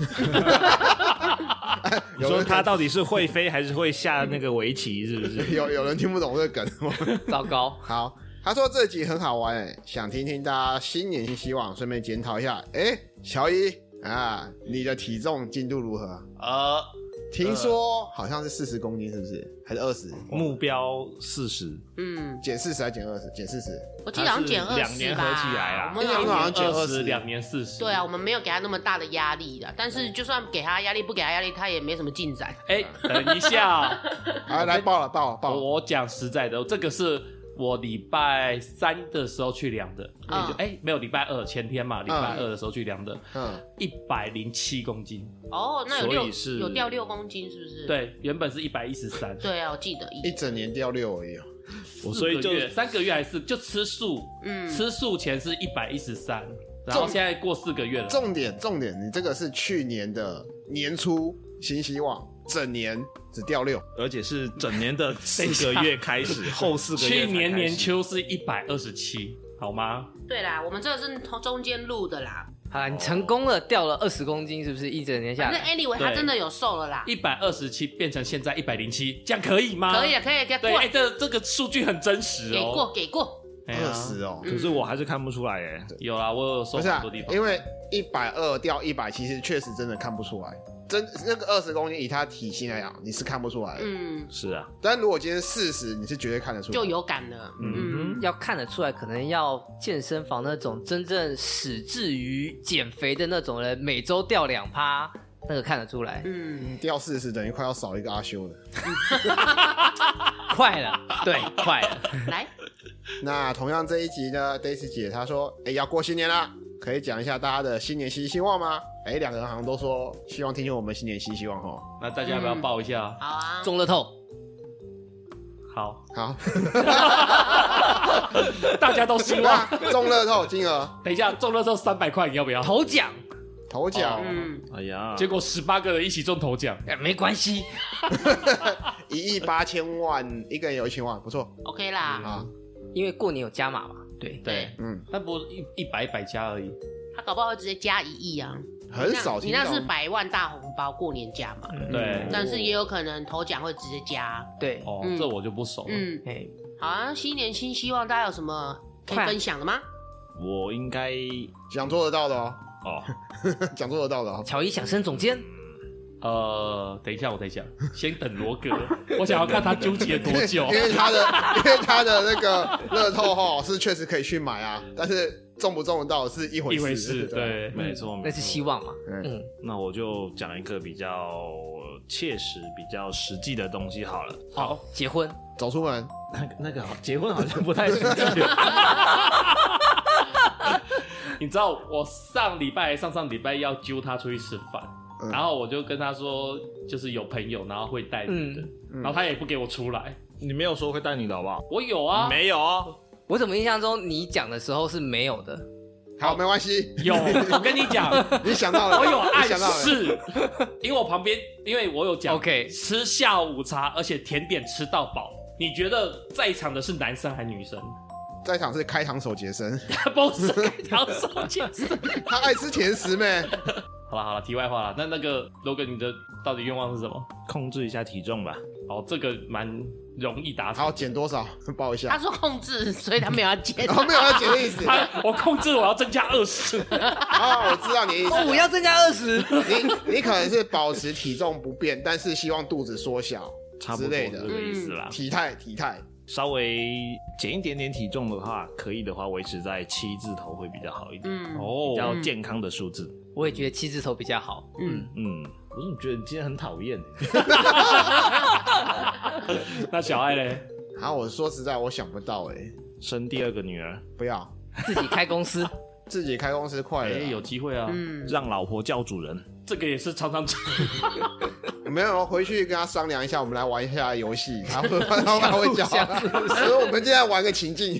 你说他到底是会飞还是会下那个围棋？是不是？ 有有人听不懂这个梗吗？ 糟糕， 好，他说这集很好玩，哎，想听听大家新年新希望，顺便检讨一下。哎，小一啊，你的体重进度如何？ 呃， 听说好像是四十公斤，是不是？还是二十？ 目标四十， 嗯， 减四十还是减二十？减四十。 我记得好像减二两十吧， 年合起来啦我们一年好像减二二十十，两年四十。 对啊，我们没有给他那么大的压力的，但是就算给他压力，不给他压力，他也没什么进展。 哎，等一下， 好，来报了，报了，报了。 我讲实在的，这个是我礼拜三的时候去量的， 嗯哎、欸，没有礼拜二前天嘛，礼拜二的时候去量的， 嗯， 一百零七公斤， 哦，那有六所以是有掉六公斤，是不是？ 对，原本是一百一十三， 对啊，我记得一整年掉六而已哦。 我所以就三个月还是就吃素， 嗯吃素前是一百一十三，然后现在过四个月了， 重点重点，你这个是去年的年初新希望，整年只掉六， 而且是整年的四个月开始，后四个月才开始去年年初是一百二十七，好吗？ 对啦，我们这个是从中间录的啦。 好啦，你成功了，掉了二十公斤，是不是一整年下反正来？ anyway 他真的有瘦了啦。 一百二十七变成现在一百零七，这样可以吗？ 可以啊，可以啊，给对， 过哎、，这这个数据很真实哦， 给过，给过。 哎呀二十哦。 可是我还是看不出来耶。 有啦，我有瘦不是啊很多地，方。 因为一百二掉一百，其实确实真的看不出来。真那个二十公斤，以他体型来讲，你是看不出来的。 嗯， 是啊， 但如果今天四十，你是绝对看得出来。 就有感了。嗯， 要看得出来，可能要健身房那种真正始至于减肥的那种人，每周掉两趴，那个看得出来。 嗯， 你掉四十，等于快要少一个阿修了。 快了，对，快了。 来， 那同样这一集呢 ，Daisy 姐她说，哎，要过新年啦，可以讲一下大家的新年新希望吗？哎，两个人好像都说希望听听我们新年新希望哦。 那大家要不要报一下？ 好啊。 中乐透， 好， 好， 大家都希对望。 啊，中乐透金额等一下，中乐透三百块，你要不要？ 头奖， 头奖嗯， 哎呀， 结果十八个人一起中头奖， 哎，没关系， 一亿八千万，一个人有一千万，不错 OK 啦。 啊。 因为过年有加码嘛。对， 对， 嗯， 但不一一百一百加而已。 他搞不好会直接加一亿啊。 很少听到。 你那你那是百万大红包过年加嘛？ 对， 但是也有可能头奖会直接加。 对， 哦， 嗯这我就不熟了。 嗯， 哎， 好啊，新年新希望，大家有什么可以分享的吗？ 我应该讲做得到的哦， 哦， 讲做得到的哦。 乔伊想升总监， 呃，等一下，我等一下，先等罗哥，我想要看他纠结多久因。为他的，因为他的那个乐透哈是确实可以去买啊，但是中不中得到是一回事。 一回事，对， 没错， 那是希望嘛。 嗯， 嗯， 那我就讲一个比较切实、比较实际的东西好了。 好，结婚， 走出门， 那个那个好结婚好像不太实际。 你知道我上礼拜、上上礼拜要揪他出去吃饭， 嗯然后我就跟他说，就是有朋友，然后会带你的， 嗯然后他也不给我出来。 你没有说会带你的好不好？ 我有啊， 没有哦， 我怎么印象中你讲的时候是没有的？ 好，没关系， 有。我跟你讲， 你想到了， 我有暗你想到了， 示，因为我旁边，因为我有讲 OK 吃下午茶，而且甜点吃到饱。你觉得在场的是男生还是女生？ 在场是开膛手杰森， 不是开膛手杰森。 他爱吃甜食咩？ 好了好了，题外话了。那那个 Logan，你的到底愿望是什么？ 控制一下体重吧。 哦，这个蛮容易达成。 好，减多少？报一下。 他说控制，所以他没有要减。 然后没有要减的意思。 他我控制我要增加二十。 啊，我知道你的意思。 我要增加二十， 你你可能是保持体重不变，但是希望肚子缩小差不多之类的这个意思啦。 体态体态。 稍微减一点点体重的话，可以的话维持在七字头会比较好一点， 嗯， 哦比较健康的数字。 我也觉得七字头比较好。 嗯嗯，我怎么觉得你今天很讨厌？ 那小爱嘞？ 好，我说实在，我想不到哎、欸， 生第二个女儿， 不要自己开公司， 自己开公司快了哎、 啊、 有机会啊。 嗯， 让老婆叫主人。 这个也是常常没有，回去跟他商量一下，我们来玩一下游戏，他会他会教，所以我们现在玩个情境。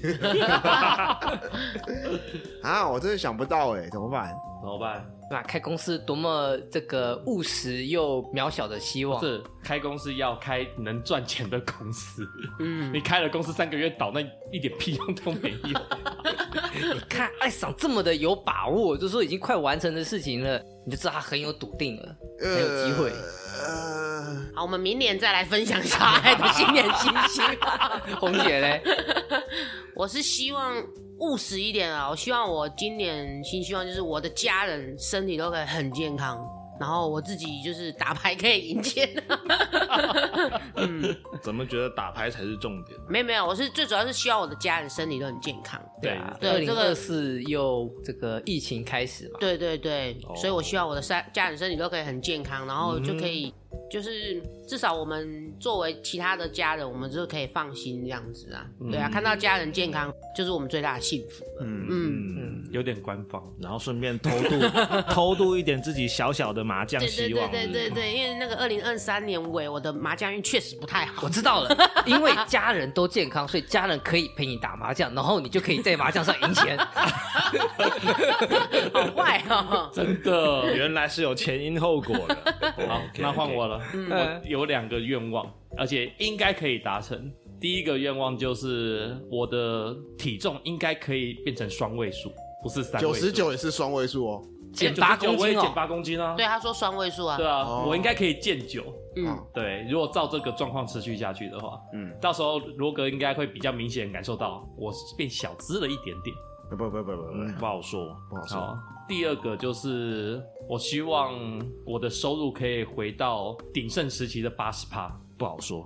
啊，我真的想不到哎、欸，怎么办？ 怎么办？ 对吧？开公司多么这个务实又渺小的希望。 是开公司要开能赚钱的公司。 嗯你开了公司三个月倒，那一点屁用都没有。 你看艾桑这么的有把握，就说已经快完成的事情了，你就知道他很有笃定了，很有机会。 呃， 好，我们明年再来分享小爱的新年新希望。 红姐嘞， 我是希望务实一点啊，我希望我今年新希望就是我的家人身体都可以很健康，然后我自己就是打牌可以赢钱。嗯， 怎么觉得打牌才是重点？ 没有没有，我是最主要是希望我的家人身体都很健康。 对啊， 对这个二零二四又这个疫情开始嘛， 对对对， 哦所以我希望我的家家人身体都可以很健康，然后就可以、就是至少我们作为其他的家人，我们就可以放心这样子啊。对啊，看到家人健康就是我们最大的幸福了。 嗯嗯， 嗯， 有点官方。 然后顺便偷渡偷渡一点自己小小的麻将对对希望。 对对对是不是对，因为那个二零二三年尾，我的麻将运确实不太好我。知道了，因为家人都健康，所以家人可以陪你打麻将，然后你就可以在麻将上赢钱。 好坏哦。 真的。 原来是有前因后果的。 好，那换我了。 嗯我有两个愿望，而且应该可以达成。第一个愿望就是我的体重应该可以变成双位数，不是三位九数。 十九也是双位数哦。 减八公斤哦， 我也减八公斤啊。 对，他说双位数啊。 对啊， 哦我应该可以健九。 嗯， 哦对，如果照这个状况持续下去的话， 嗯， 到时候罗格应该会比较明显感受到我变小资了一点点。 不不不不不嗯， 不， 不好说。 不好说。 好，第二个就是我希望我的收入可以回到鼎盛时期的八十趴， 不好说。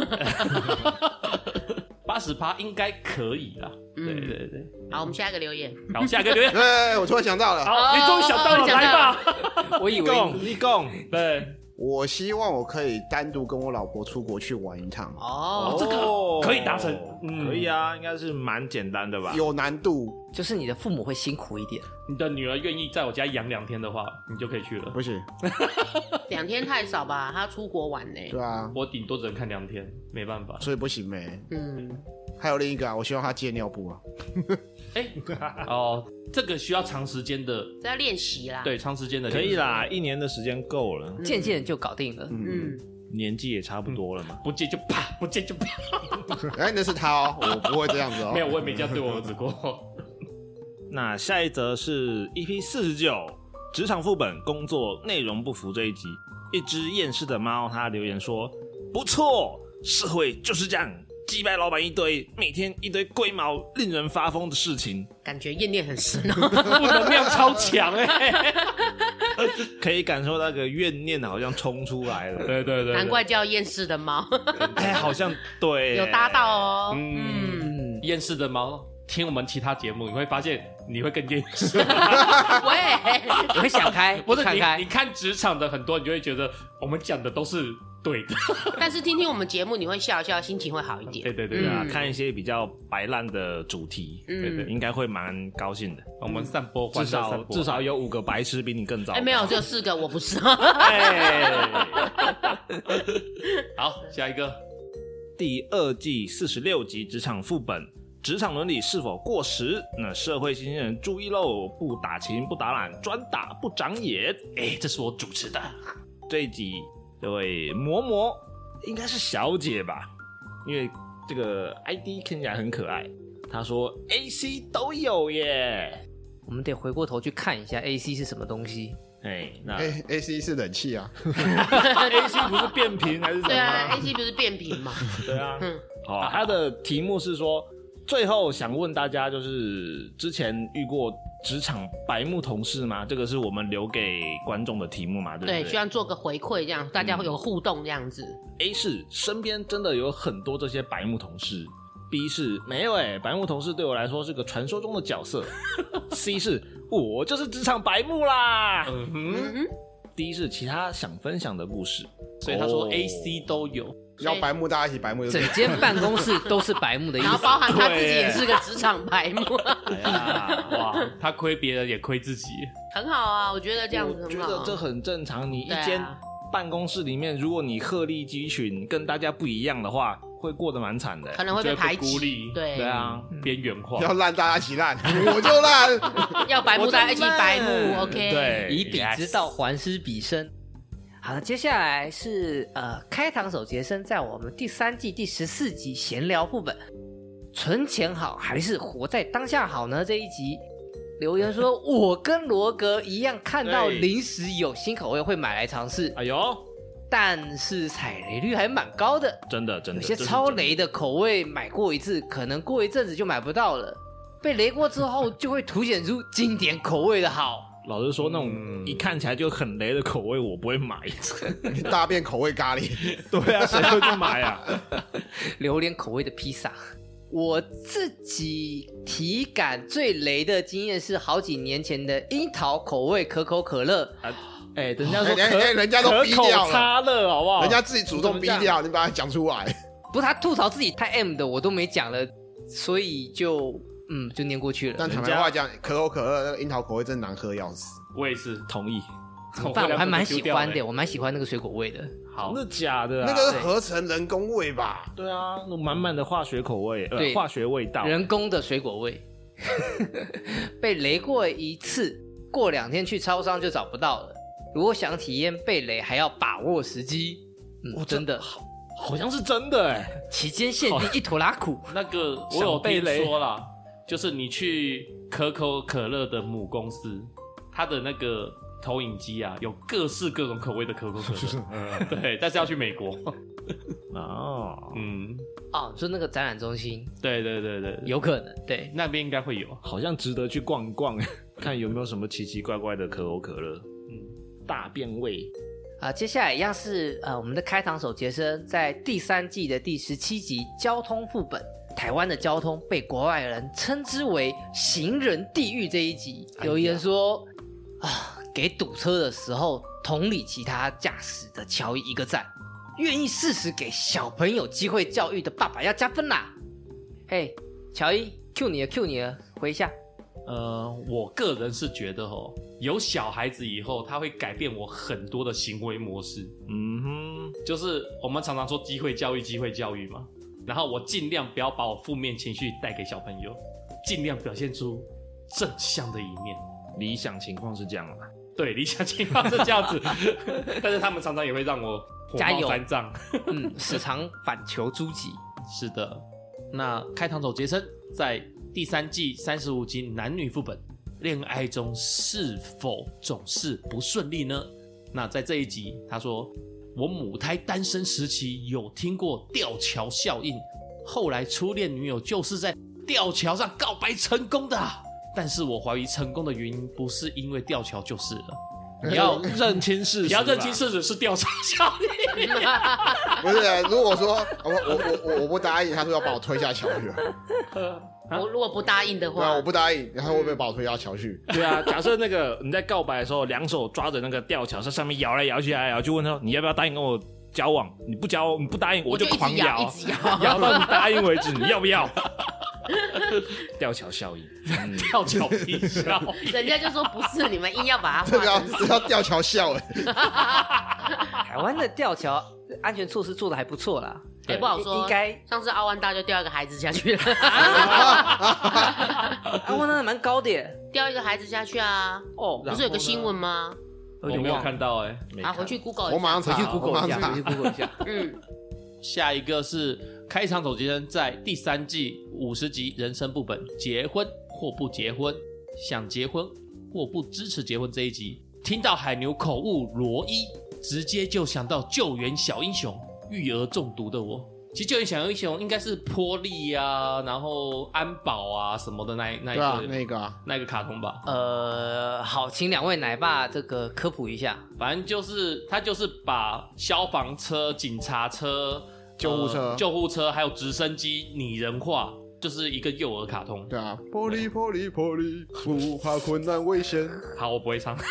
八十趴应该可以啦。 嗯对对对， 好，我们下一个留言。 好，下一个留言。 哎，我突然想到了， 好，你终于想到了， 哦来吧。 我以为共一共， 对， 我希望我可以单独跟我老婆出国去玩一趟， 哦， 这个可以达成嗯可以啊，应该是蛮简单的吧？ 有难度， 就是你的父母会辛苦一点。 你的女儿愿意在我家养两天的话，你就可以去了。 不行， 两天太少吧？他出国玩呢。 对啊， 我顶多只能看两天，没办法。 所以不行没。 嗯， 还有另一个啊，我希望他戒尿布啊。 哎，哦，这个需要长时间的， 这要练习啦。， 对，长时间的可练习以啦，一年的时间够了， 渐渐就搞定了。 嗯， 嗯， 年纪也差不多了嘛。 不戒就啪，不戒就啪。 哎，那是他哦，我不会这样子哦。 没有，我也没这样对我儿子过。 那下一则是 E P 四十九，职场副本工作内容不符这一集，一只厌世的猫，它留言说：不错，社会就是这样，击败老板一堆，每天一堆龟毛令人发疯的事情， 感觉怨念很深哦。 负能量超强哎、 可以感受到那个怨念好像冲出来了。 对对对， 难怪叫厌世的猫， 哎，好像对， 有搭到哦。 嗯嗯， 厌世的猫，听我们其他节目，你会发现你会更厌世。 喂， 你会想开， 不是你， 看开你。看职场的很多，你就会觉得我们讲的都是对的。 但是听听我们节目，你会笑一笑，心情会好一点。 对对对对啊， 嗯看一些比较白烂的主题， 嗯对对，应该会蛮高兴的。 我们散播欢至少乐散播至少有五个白痴比你更糟。 哎，没有，只有四个，我不是。 哎， 好，下一个第二季四十六集职场副本，职场伦理是否过时？那社会新鲜人注意喽，不打勤不打懒，专打不长眼。 哎，这是我主持的。 这一集这位嬷嬷应该是小姐吧，因为这个 I D 看起来很可爱。她说 A C 都有耶。 我们得回过头去看一下 A C 是什么东西。 哎，那 A A C 是冷气啊， A C 不是变频还是什么对啊吗？ ，A C 不是变频吗？ 对啊， 嗯好啊，他的题目是说，最后想问大家，就是之前遇过职场白目同事吗？这个是我们留给观众的题目嘛，对不对？ 对，希望做个回馈，这样大家会有互动，这样子。 A 是身边真的有很多这些白目同事。B 是没有哎、欸，白目同事对我来说是个传说中的角色。C 是我就是职场白目啦。 嗯哼， 嗯哼， 第一是其他想分享的故事， 所以他说哦 A C 都有。 要白目，大家一起白目就对整了。 间办公室都是白目的意然后思。 包含他自己也是个职场白目， 哎呀， 哇，他亏别人也亏自己。 很好啊，我觉得这样子我觉很好啊。 得这很正常。你一对啊间办公室里面，如果你鹤立鸡群，跟大家不一样的话，会过得蛮惨的。 可能会被排就会被孤挤立， 对对啊， 边缘化。 要烂大家一起烂，我就烂。 要白目大家一起白目我就烂 ，OK？ 对以彼之道还施彼身。好了，接下来是呃开膛手杰森在我们第三季第十四集闲聊副本，存钱好还是活在当下好呢？这一集留言说，我跟罗格一样，看到对零食有新口味会买来尝试， 哎呦， 但是踩雷率还蛮高的。 真的真的， 有些这是超雷的口味买过一次，可能过一阵子就买不到了。被雷过之后，就会凸显出经典口味的好。 老实说，那种嗯一看起来就很雷的口味，我不会买。 大便口味咖喱， 对啊，谁会去买啊？ 榴莲口味的披萨。我自己体感最雷的经验是好几年前的樱桃口味可口可乐， 哎，人家说哎可哎人家都可口逼掉了差乐，好不好？ 人家自己主动逼掉，你把它讲出来。 不是他吐槽自己太 M 的，我都没讲了，所以就嗯就念过去了。 但坦白话讲，可口可乐那个樱桃口味真难喝要死。 我也是， 同意。 怎么办？我还蛮喜欢的， 欸。 我蛮喜欢那个水果味的。 好， 真的假的啊？ 那个是合成人工味吧？ 对啊，那满满的化学口味，呃对， 化学味道。 人工的水果味，被雷过一次，过两天去超商就找不到了。如果想体验被雷，还要把握时机。嗯， 哇真的， 好像是真的哎。 期间限定一坨拉苦。 那个我有听想被雷说啦，就是你去可口可乐的母公司，它的那个投影机啊，有各式各种口味的可口可乐。对，但是要去美国。 哦， 嗯， 哦，就那个展览中心， 对对对对， 有可能对。 那边应该会有。 好像值得去逛一逛，看有没有什么奇奇怪怪的可口可乐。 嗯， 大变味。 啊，接下来一样是呃我们的开膛手杰森在第三季的第十七集交通副本，台湾的交通被国外人称之为行人地狱这一集，留言说、啊，给堵车的时候同理其他驾驶的乔伊一个赞，愿意适时给小朋友机会教育的爸爸要加分啦。嘿，乔伊 Q 你了 Q 你了，回一下。 呃，我个人是觉得哦，有小孩子以后，他会改变我很多的行为模式。 嗯哼， 就是我们常常说机会教育，机会教育嘛。然后我尽量不要把我负面情绪带给小朋友，尽量表现出正向的一面。 理想情况是这样啦。 对，理想情况是这样子，但是他们常常也会让我火加油冒三丈。 嗯，时常反求诸己。 是的，那开膛手杰森在第三季三十五集男女副本恋爱中是否总是不顺利呢？那在这一集他说，我母胎单身时期有听过吊桥效应，后来初恋女友就是在吊桥上告白成功的啊，但是我怀疑成功的原因不是因为吊桥就是了， 你要认清事实， 你要认清事实是吊桥效应。 不是，如果说我我我我我不答应，他说要把我推下桥去了。 我如果不答应的对啊， 话我，不答应，他会不会把我推下桥去？ 对啊，假设那个你在告白的时候，两手抓着那个吊桥，在上面摇来摇去，摇来摇去，问他你要不要答应跟我交往？你不交，你不答应，就我一直狂摇，一直摇。 摇到你答应为止，你要不要？吊桥效应，嗯吊桥皮效应。 人家就说不是，你们硬要把它这个要画成这要吊桥笑哎。 台湾的吊桥安全措施做的还不错啦， 也不好说。 应该上次奥万大就掉一个孩子下去了， 啊，我那蛮高的耶。 掉一个孩子下去啊！ 哦， 不是有个新闻吗？ 我没有看到哎、 啊， 没看回去 Google 一下。 我马上查， 回去 Google 一下， 我马上查回去 Google 一下。 嗯， 下一个是开场手杰森在第三季五十集人生部本结婚或不结婚，想结婚或不支持结婚这一集，听到海牛口误罗伊，直接就想到救援小英雄育儿中毒的我。其实救援小英雄应该是波利啊，然后安保啊什么的那那一个、 对啊，那个啊， 那个卡通吧。 呃，好，请两位奶爸这个科普一下。 反正就是他就是把消防车、警察车、 救护车呃救护车还有直升机拟人化， 就是一个幼儿卡通。 对啊，玻璃玻璃玻璃，不怕困难危险。 好，我不会唱。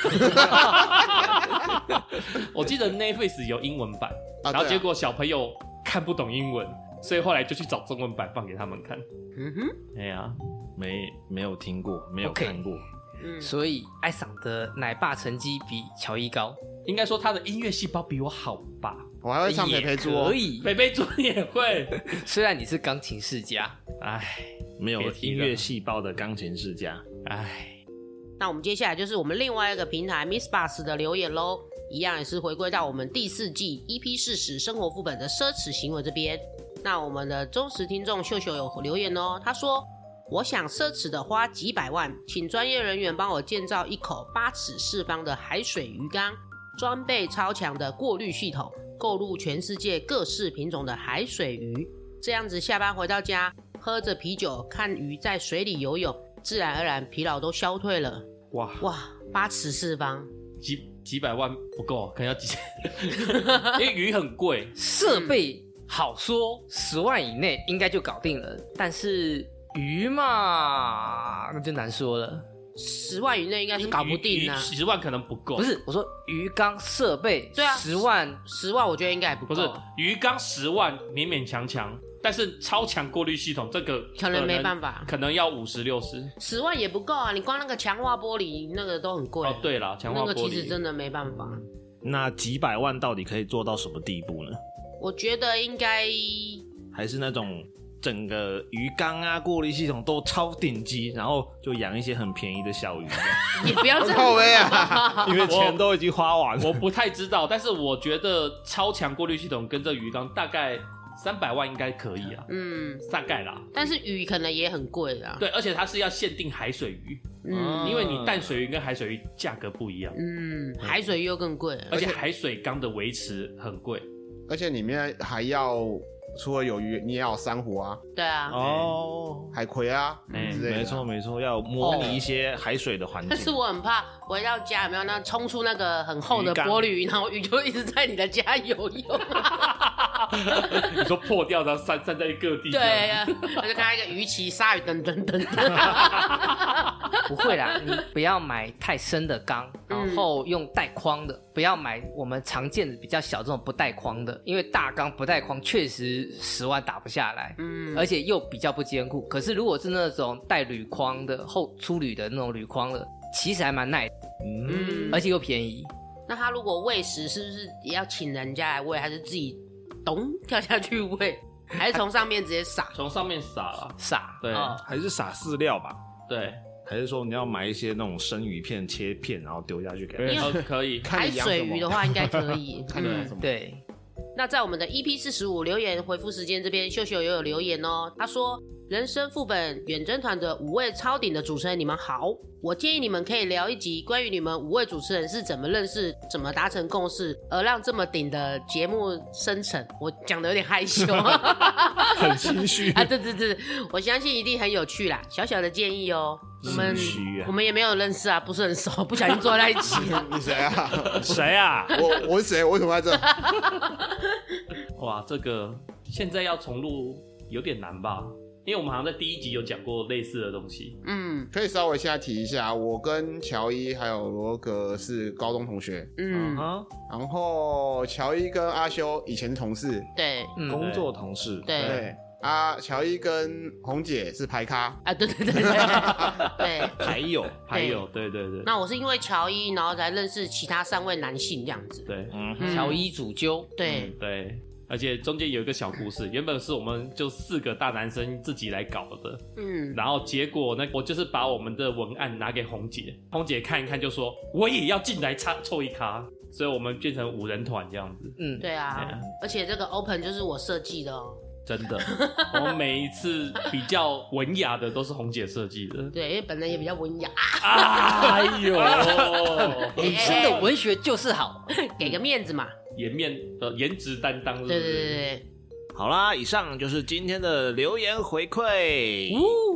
我记得 Netflix 有英文版， 啊、 然后结果小朋友看不懂英文，所以后来就去找中文版放给他们看。 嗯哼， 哎呀， 没没有听过，没有 OK 看过。 嗯， 所以艾赏的奶爸成绩比乔伊高， 应该说他的音乐细胞比我好吧？ 我还会唱培培猪哦可。以。 北北猪也会。 虽然你是钢琴世家， 哎没有别提了音乐细胞的钢琴世家。 哎， 那我们接下来就是我们另外一个平台 Miss Bus 的留言咯，一样也是回归到我们第四季 E P 四十生活副本的奢侈行为这边。那我们的忠实听众秀秀有留言哦，他说：“我想奢侈的花几百万，请专业人员帮我建造一口八尺四方的海水鱼缸，装备超强的过滤系统，购入全世界各式品种的海水鱼，这样子下班回到家，喝着啤酒，看鱼在水里游泳，自然而然疲劳都消退了。 哇哇，八尺四方， 几几百万不够，可能要几千，因为鱼很贵。 设备好说十万以内应该就搞定了，但是鱼嘛，那就难说了。 十万以内应该是搞不定啊。 十万可能不够。 不是，我说鱼缸设备， 对啊十万十万我觉得应该还不够， 不是鱼缸十万勉勉强强，但是超强过滤系统这个可能没办法， 可能要五十六十。 十万也不够啊！你光那个强化玻璃那个都很贵。 哦，对了，强化玻璃那个其实真的没办法。 那几百万到底可以做到什么地步呢？ 我觉得应该还是那种整个鱼缸啊、过滤系统都超顶级，然后就养一些很便宜的小鱼， 也不要这靠背样啊， 因为钱都已经花完了。 我不太知道，但是我觉得超强过滤系统跟这鱼缸大概三百万应该可以啊， 嗯， 大概啦。 但是鱼可能也很贵啦。 对，而且它是要限定海水鱼， 嗯因为你淡水鱼跟海水鱼价格不一样， 嗯，海水鱼又更贵， 而且海水缸的维持很贵。 而且里面还要除了有鱼，你也要有珊瑚啊、 对啊。 哦， 海葵啊嗯之类的啊。 没错没错，要模拟一些海水的环境。 但是我很怕回到家有没有那冲出那个很厚的玻璃鱼，然后鱼就一直在你的家游泳。 你说破掉，然后散散在各地。 对呀，我就看到一个鱼鳍、鲨鱼等等等。 不会啦，你不要买太深的缸， 嗯然后用带框的，不要买我们常见的比较小这种不带框的，因为大缸不带框确实十万打不下来， 嗯， 而且又比较不坚固。可是如果是那种带铝框的、厚粗铝的那种铝框的，其实还蛮耐的， 嗯， 而且又便宜。 那他如果喂食，是不是也要请人家来喂，还是自己咚跳下去喂，还是从上面直接撒？ 从上面撒了。 傻， 对、 哦还是撒饲料吧？ 对， 还是说你要买一些那种生鱼片切片，然后丢下去给它？ 因为呃可以。 看海你养什么水鱼的话应该可以。 看你养什么。 对， 那在我们的 E P 四十五留言回复时间这边，秀秀也有留言哦。他说：“人生副本远征团的五位超顶的主持人，你们好。我建议你们可以聊一集关于你们五位主持人是怎么认识、怎么达成共识，而让这么顶的节目生成。”我讲的有点害羞， 很心虚啊！对对对，我相信一定很有趣啦。小小的建议哦。我们心虚啊我们也没有认识啊，不是很熟，不小心坐在一起。 你谁啊？ 谁啊？ 我我是谁？我为什么在这？ 哇，这个现在要重录有点难吧？因为我们好像在第一集有讲过类似的东西。 嗯可以稍微现在提一下，我跟乔伊还有罗格是高中同学， 嗯， 啊， 然后乔伊跟阿修以前是同事， 对嗯， 工作同事。 对对啊，乔伊跟红姐是排咖， 啊，对对对对对。 还有， 还有，对对对那我是因为乔伊，然后才认识其他三位男性这样子。 对嗯嗯乔伊主揪， 对， 对，而且中间有一个小故事，原本是我们就四个大男生自己来搞的， 嗯， 然后结果呢，我就是把我们的文案拿给红姐，红姐看一看就说我也要进来插凑一咖，所以我们变成五人团这样子。 嗯， 对啊对啊， 而且这个 open 就是我设计的哦。 真的，我们每一次比较文雅的都是红姐设计的。 对，因为本人也比较文雅， 哎呦， 年轻的文学就是好。 给个面子嘛。 颜面的颜值担当是不是， 对对对对好啦，以上就是今天的留言回馈。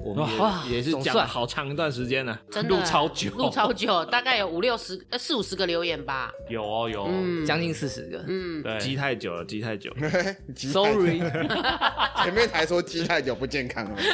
我们哇也也是总算讲了好长一段时间了。 真的录超久录超久，大概有五六十、呃四五十个留言吧。 有哦有哦， 嗯， 将近四十个。 嗯， 对， 积太久了，积太久了。 鸡太 Sorry， 前面才说鸡太久不健康了。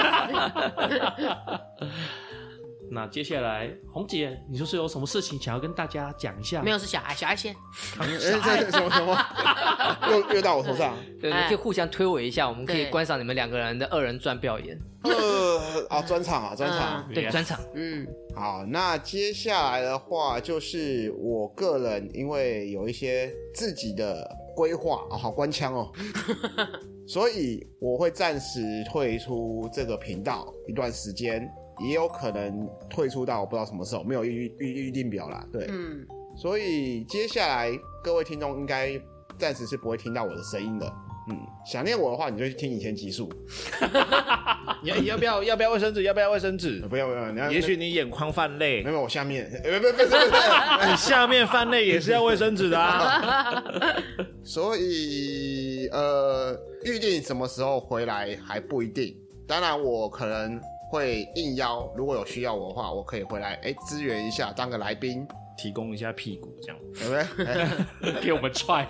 那接下来红姐，你说是有什么事情想要跟大家讲一下？ 没有，是小孩，小孩先。 哎，这这什么什么？又又到我头上。 对，你哎可以互相推诿一下，我们可以对观赏你们两个人的二人转表演。 呃，啊，专场啊，专场。 嗯对， Yes 专场。 嗯， 好，那接下来的话就是我个人，因为有一些自己的规划啊、好官腔哦，所以我会暂时退出这个频道一段时间，也有可能退出到我不知道什么时候，没有预预预定表啦。对， 嗯， 所以接下来各位听众应该暂时是不会听到我的声音的。嗯，想念我的话，你就去听以前集数。 你要要不要要不要卫生纸？要不要卫生纸？ 不要不要，你要也许你眼眶泛泪没，有我下面，呃不不不是不是。 你下面泛泪也是要卫生纸的啊。 所以呃，预定什么时候回来还不一定。当然，我可能会应邀，如果有需要我的话，我可以回来哎支援一下，当个来宾， 提供一下屁股，这样。 对不对？哎给我们踹。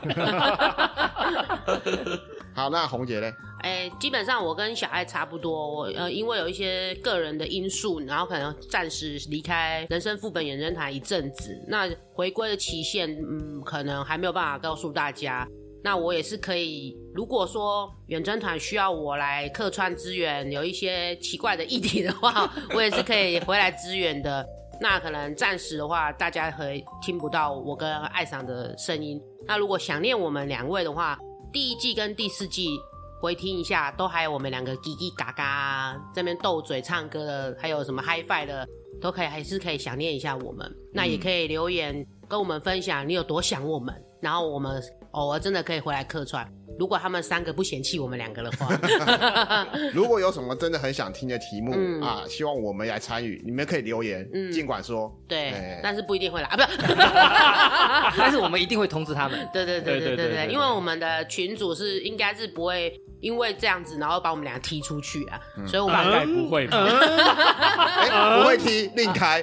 好，那红姐嘞？ 哎，基本上我跟小爱差不多，我呃，因为有一些个人的因素，然后可能暂时离开人生副本远征团一阵子。那回归的期限，嗯，可能还没有办法告诉大家。那我也是可以，如果说远征团需要我来客串支援，有一些奇怪的议题的话，我也是可以回来支援的。那可能暂时的话，大家会听不到我跟艾桑的声音。那如果想念我们两位的话，第一季跟第四季回听一下，都还有我们两个叽叽嘎嘎这边斗嘴唱歌的，还有什么 hi-fi 的，都可以还是可以想念一下我们。那也可以留言跟我们分享你有多想我们，然后我们偶尔真的可以回来客串。如果他们三个不嫌弃我们两个的话， 如果有什么真的很想听的题目、 嗯啊，希望我们来参与，你们可以留言， 嗯尽管说。 对， 哎但是不一定会来啊，不是。 但是我们一定会通知他们。 对对对对对对对对对对，因为我们的群主是应该是不会因为这样子，然后把我们俩踢出去啊，所以我们大概不会吧？ 哎、不会踢，另开。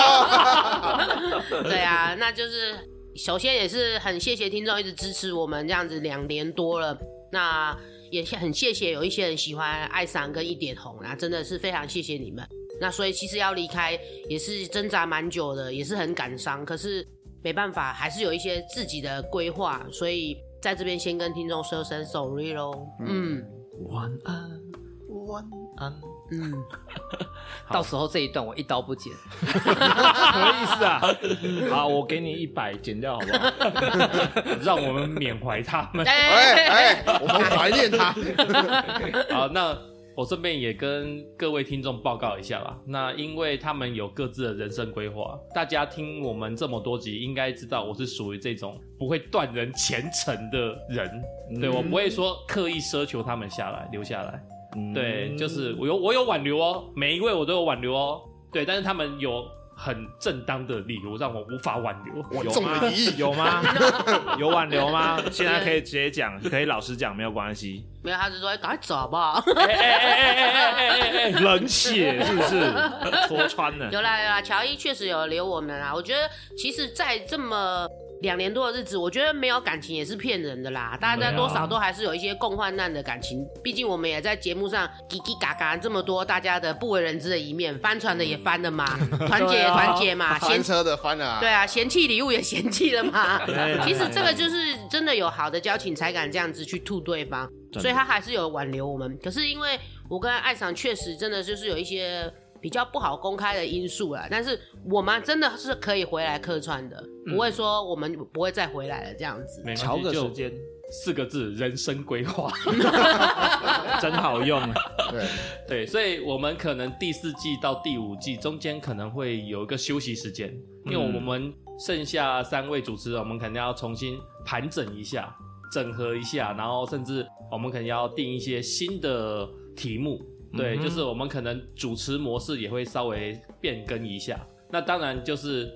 对啊，那就是首先也是很谢谢听众一直支持我们这样子两年多了，那也很谢谢有一些人喜欢艾桑跟一点红啊，真的是非常谢谢你们。那所以其实要离开也是挣扎蛮久的，也是很感伤，可是没办法，还是有一些自己的规划，所以在这边先跟听众说声 sorry 咯。嗯晚安，晚安。 嗯， 到时候这一段我一刀不剪。 什么意思啊？好，我给你一百，剪掉好不好？ 让我们缅怀他们。 哎哎，我们怀念他。 好，那我这边也跟各位听众报告一下啦。那因为他们有各自的人生规划，大家听我们这么多集，应该知道我是属于这种不会断人前程的人。 嗯对，我不会说刻意奢求他们下来留下来。 嗯对，就是我有我有挽留哦，每一位我都有挽留哦。对，但是他们有很正当的理由让我无法挽留。 我有吗中了一亿， 有吗？有挽留吗？现在可以直接讲，可以老实讲，没有关系。 没有，他是说赶快走好不好？ 哎哎哎哎哎哎哎哎！ 冷血是不是？戳穿了。 有啦有啦，乔伊确实有留我们啦。我觉得其实，在这么两年多的日子，我觉得没有感情也是骗人的啦。大家多少都还是有一些共患难的感情，毕竟我们也在节目上叽叽嘎嘎这么多大家的不为人知的一面，翻船的也翻了嘛，团结也团结嘛，嫌翻车的翻了、啊。 对啊，嫌弃礼物也嫌弃了嘛。 对其实这个就是真的有好的交情才敢这样子去吐对方，所以他还是有挽留我们。可是因为我跟艾桑确实真的就是有一些比较不好公开的因素啦，但是我们真的是可以回来客串的，不会说我们不会再回来了这样子。 没瞧关系，就个时间， 四个字：人生规划。 真好用啊！ 对， 对，所以我们可能第四季到第五季中间可能会有一个休息时间，因为我们剩下三位主持人，我们可能要重新盘整一下、整合一下，然后甚至我们可能要定一些新的题目。对， 嗯哼就是我们可能主持模式也会稍微变更一下。那当然就是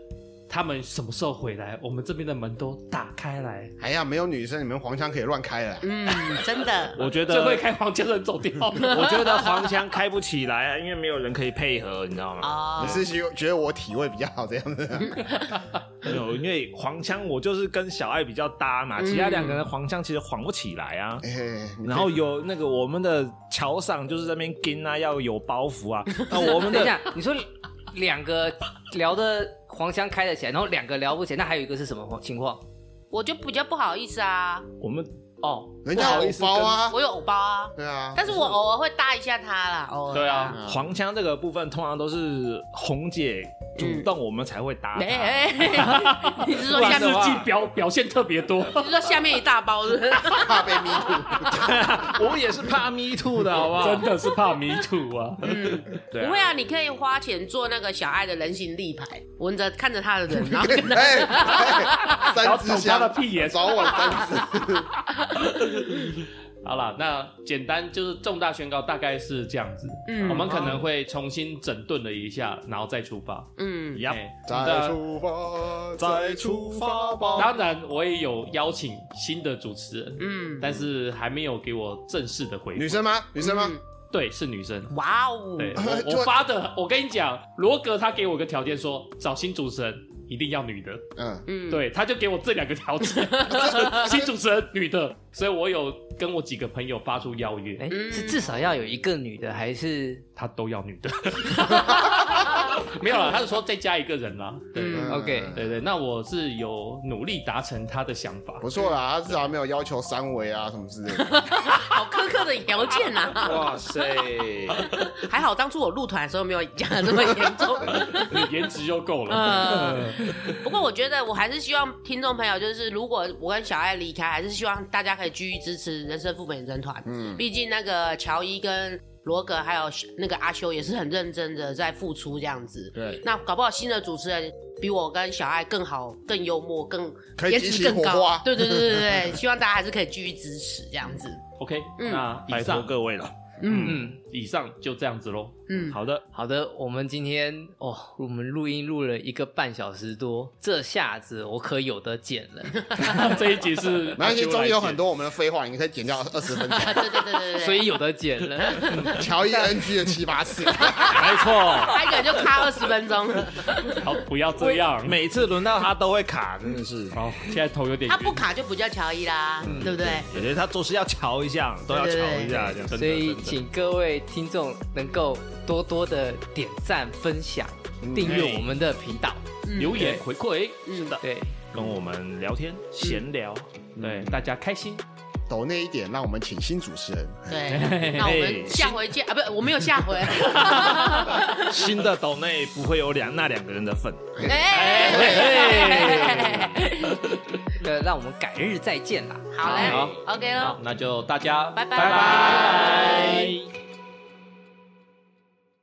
他们什么时候回来，我们这边的门都打开来。 哎呀，没有女生，你们黄腔可以乱开了。 嗯，真的。 我觉得最会开黄腔的人走掉。 我觉得黄腔开不起来啊，因为没有人可以配合，你知道吗？ 哦你是觉得我体味比较好这样子？ 没有，因为黄腔我就是跟小爱比较搭嘛，其他两个人黄腔其实晃不起来啊。 哎， 然后有那个我们的乔赏就是在那边跟啊，要有包袱啊。那我们的等一下，你说两个聊的黄腔开得起来，然后两个聊不起来，那还有一个是什么情况？ 我就比较不好意思啊， 我们哦， 人家有偶包啊， 我有偶包啊， 对啊， 但是我偶尔会搭一下他啦，偶尔。 对啊， 黄腔这个部分通常都是红姐主动，我们才会搭她。 哎哎，你是说下面？ 日记表表现特别多。 你是说下面一大包是不是？ 怕被迷途。 我也是怕 me too 的，好不好？ 真的是怕迷途啊！ 嗯， 对啊不会啊，你可以花钱做那个小爱的人形立牌，闻着看着他的人，然后跟他。 哎，哎三支然后捅他香的屁眼。 早晚三支。 好啦，那简单就是重大宣告，大概是这样子。 嗯我们可能会重新整顿了一下，然后再出发。 嗯， 呀， 哎再出发，再出发吧。 当然，我也有邀请新的主持人， 嗯， 但是还没有给我正式的回复。 女生吗？女生吗？ 嗯对，是女生。 哇哦， 对就我我发的，我跟你讲，罗格他给我个条件说，找新主持人一定要女的。 嗯， 嗯， 对，他就给我这两个条件，新主持人女的，所以我有跟我几个朋友发出邀约， 哎、 嗯是至少要有一个女的，还是他都要女的。没有啦，他是说再加一个人啦。对、 嗯 ？OK， 对对，那我是有努力达成他的想法。 不错啦，他至少没有要求三围啊什么之类的。 好苛刻的条件呐、啊！ 哇塞， 还好当初我入团的时候没有讲的这么严重。 你颜值就够了。 呃，不过我觉得我还是希望听众朋友，就是如果我跟小爱离开，还是希望大家可以继续支持人生副本人团。 嗯， 毕竟那个乔伊跟罗格还有那个阿修也是很认真的在付出这样子。 对， 那搞不好新的主持人比我跟小爱更好、更幽默、更颜可以激起值更高火花。 对对对对对，希望大家还是可以继续支持这样子。 OK，、 嗯那拜托以上各位了。 嗯嗯， 以上就这样子咯。 嗯， 好的， 好的，我们今天哦，我们录音录了一个半小时多，这下子我可有的剪了。 这一集是没关系，中间有很多。 多我们的废话，你可以剪掉二十分钟。 对对对对对， 所以有的剪了。 乔伊 N G 了七八次。 没错， 他一个人就卡二十分钟， 好，不要这样。 每次轮到他都会卡，真的是。 好，现在头有点晕。 他不卡就不叫乔伊啦，对不对？ 我觉得他做事要瞧一下，都要瞧一下，这样。 所以请各位听众能够多多的点赞、分享、订阅我们的频道。 留言回馈， 嗯， 对， 跟我们聊天闲聊， 对大家开心。 抖那一点，让我们请新主持人。 对，那我们下回见啊！不，我没有下回。 新的斗内不会有两那两个人的份。 哎， 呃，让我们改日再见啦。 好嘞好 ，OK 咯好，，那就大家拜拜拜拜。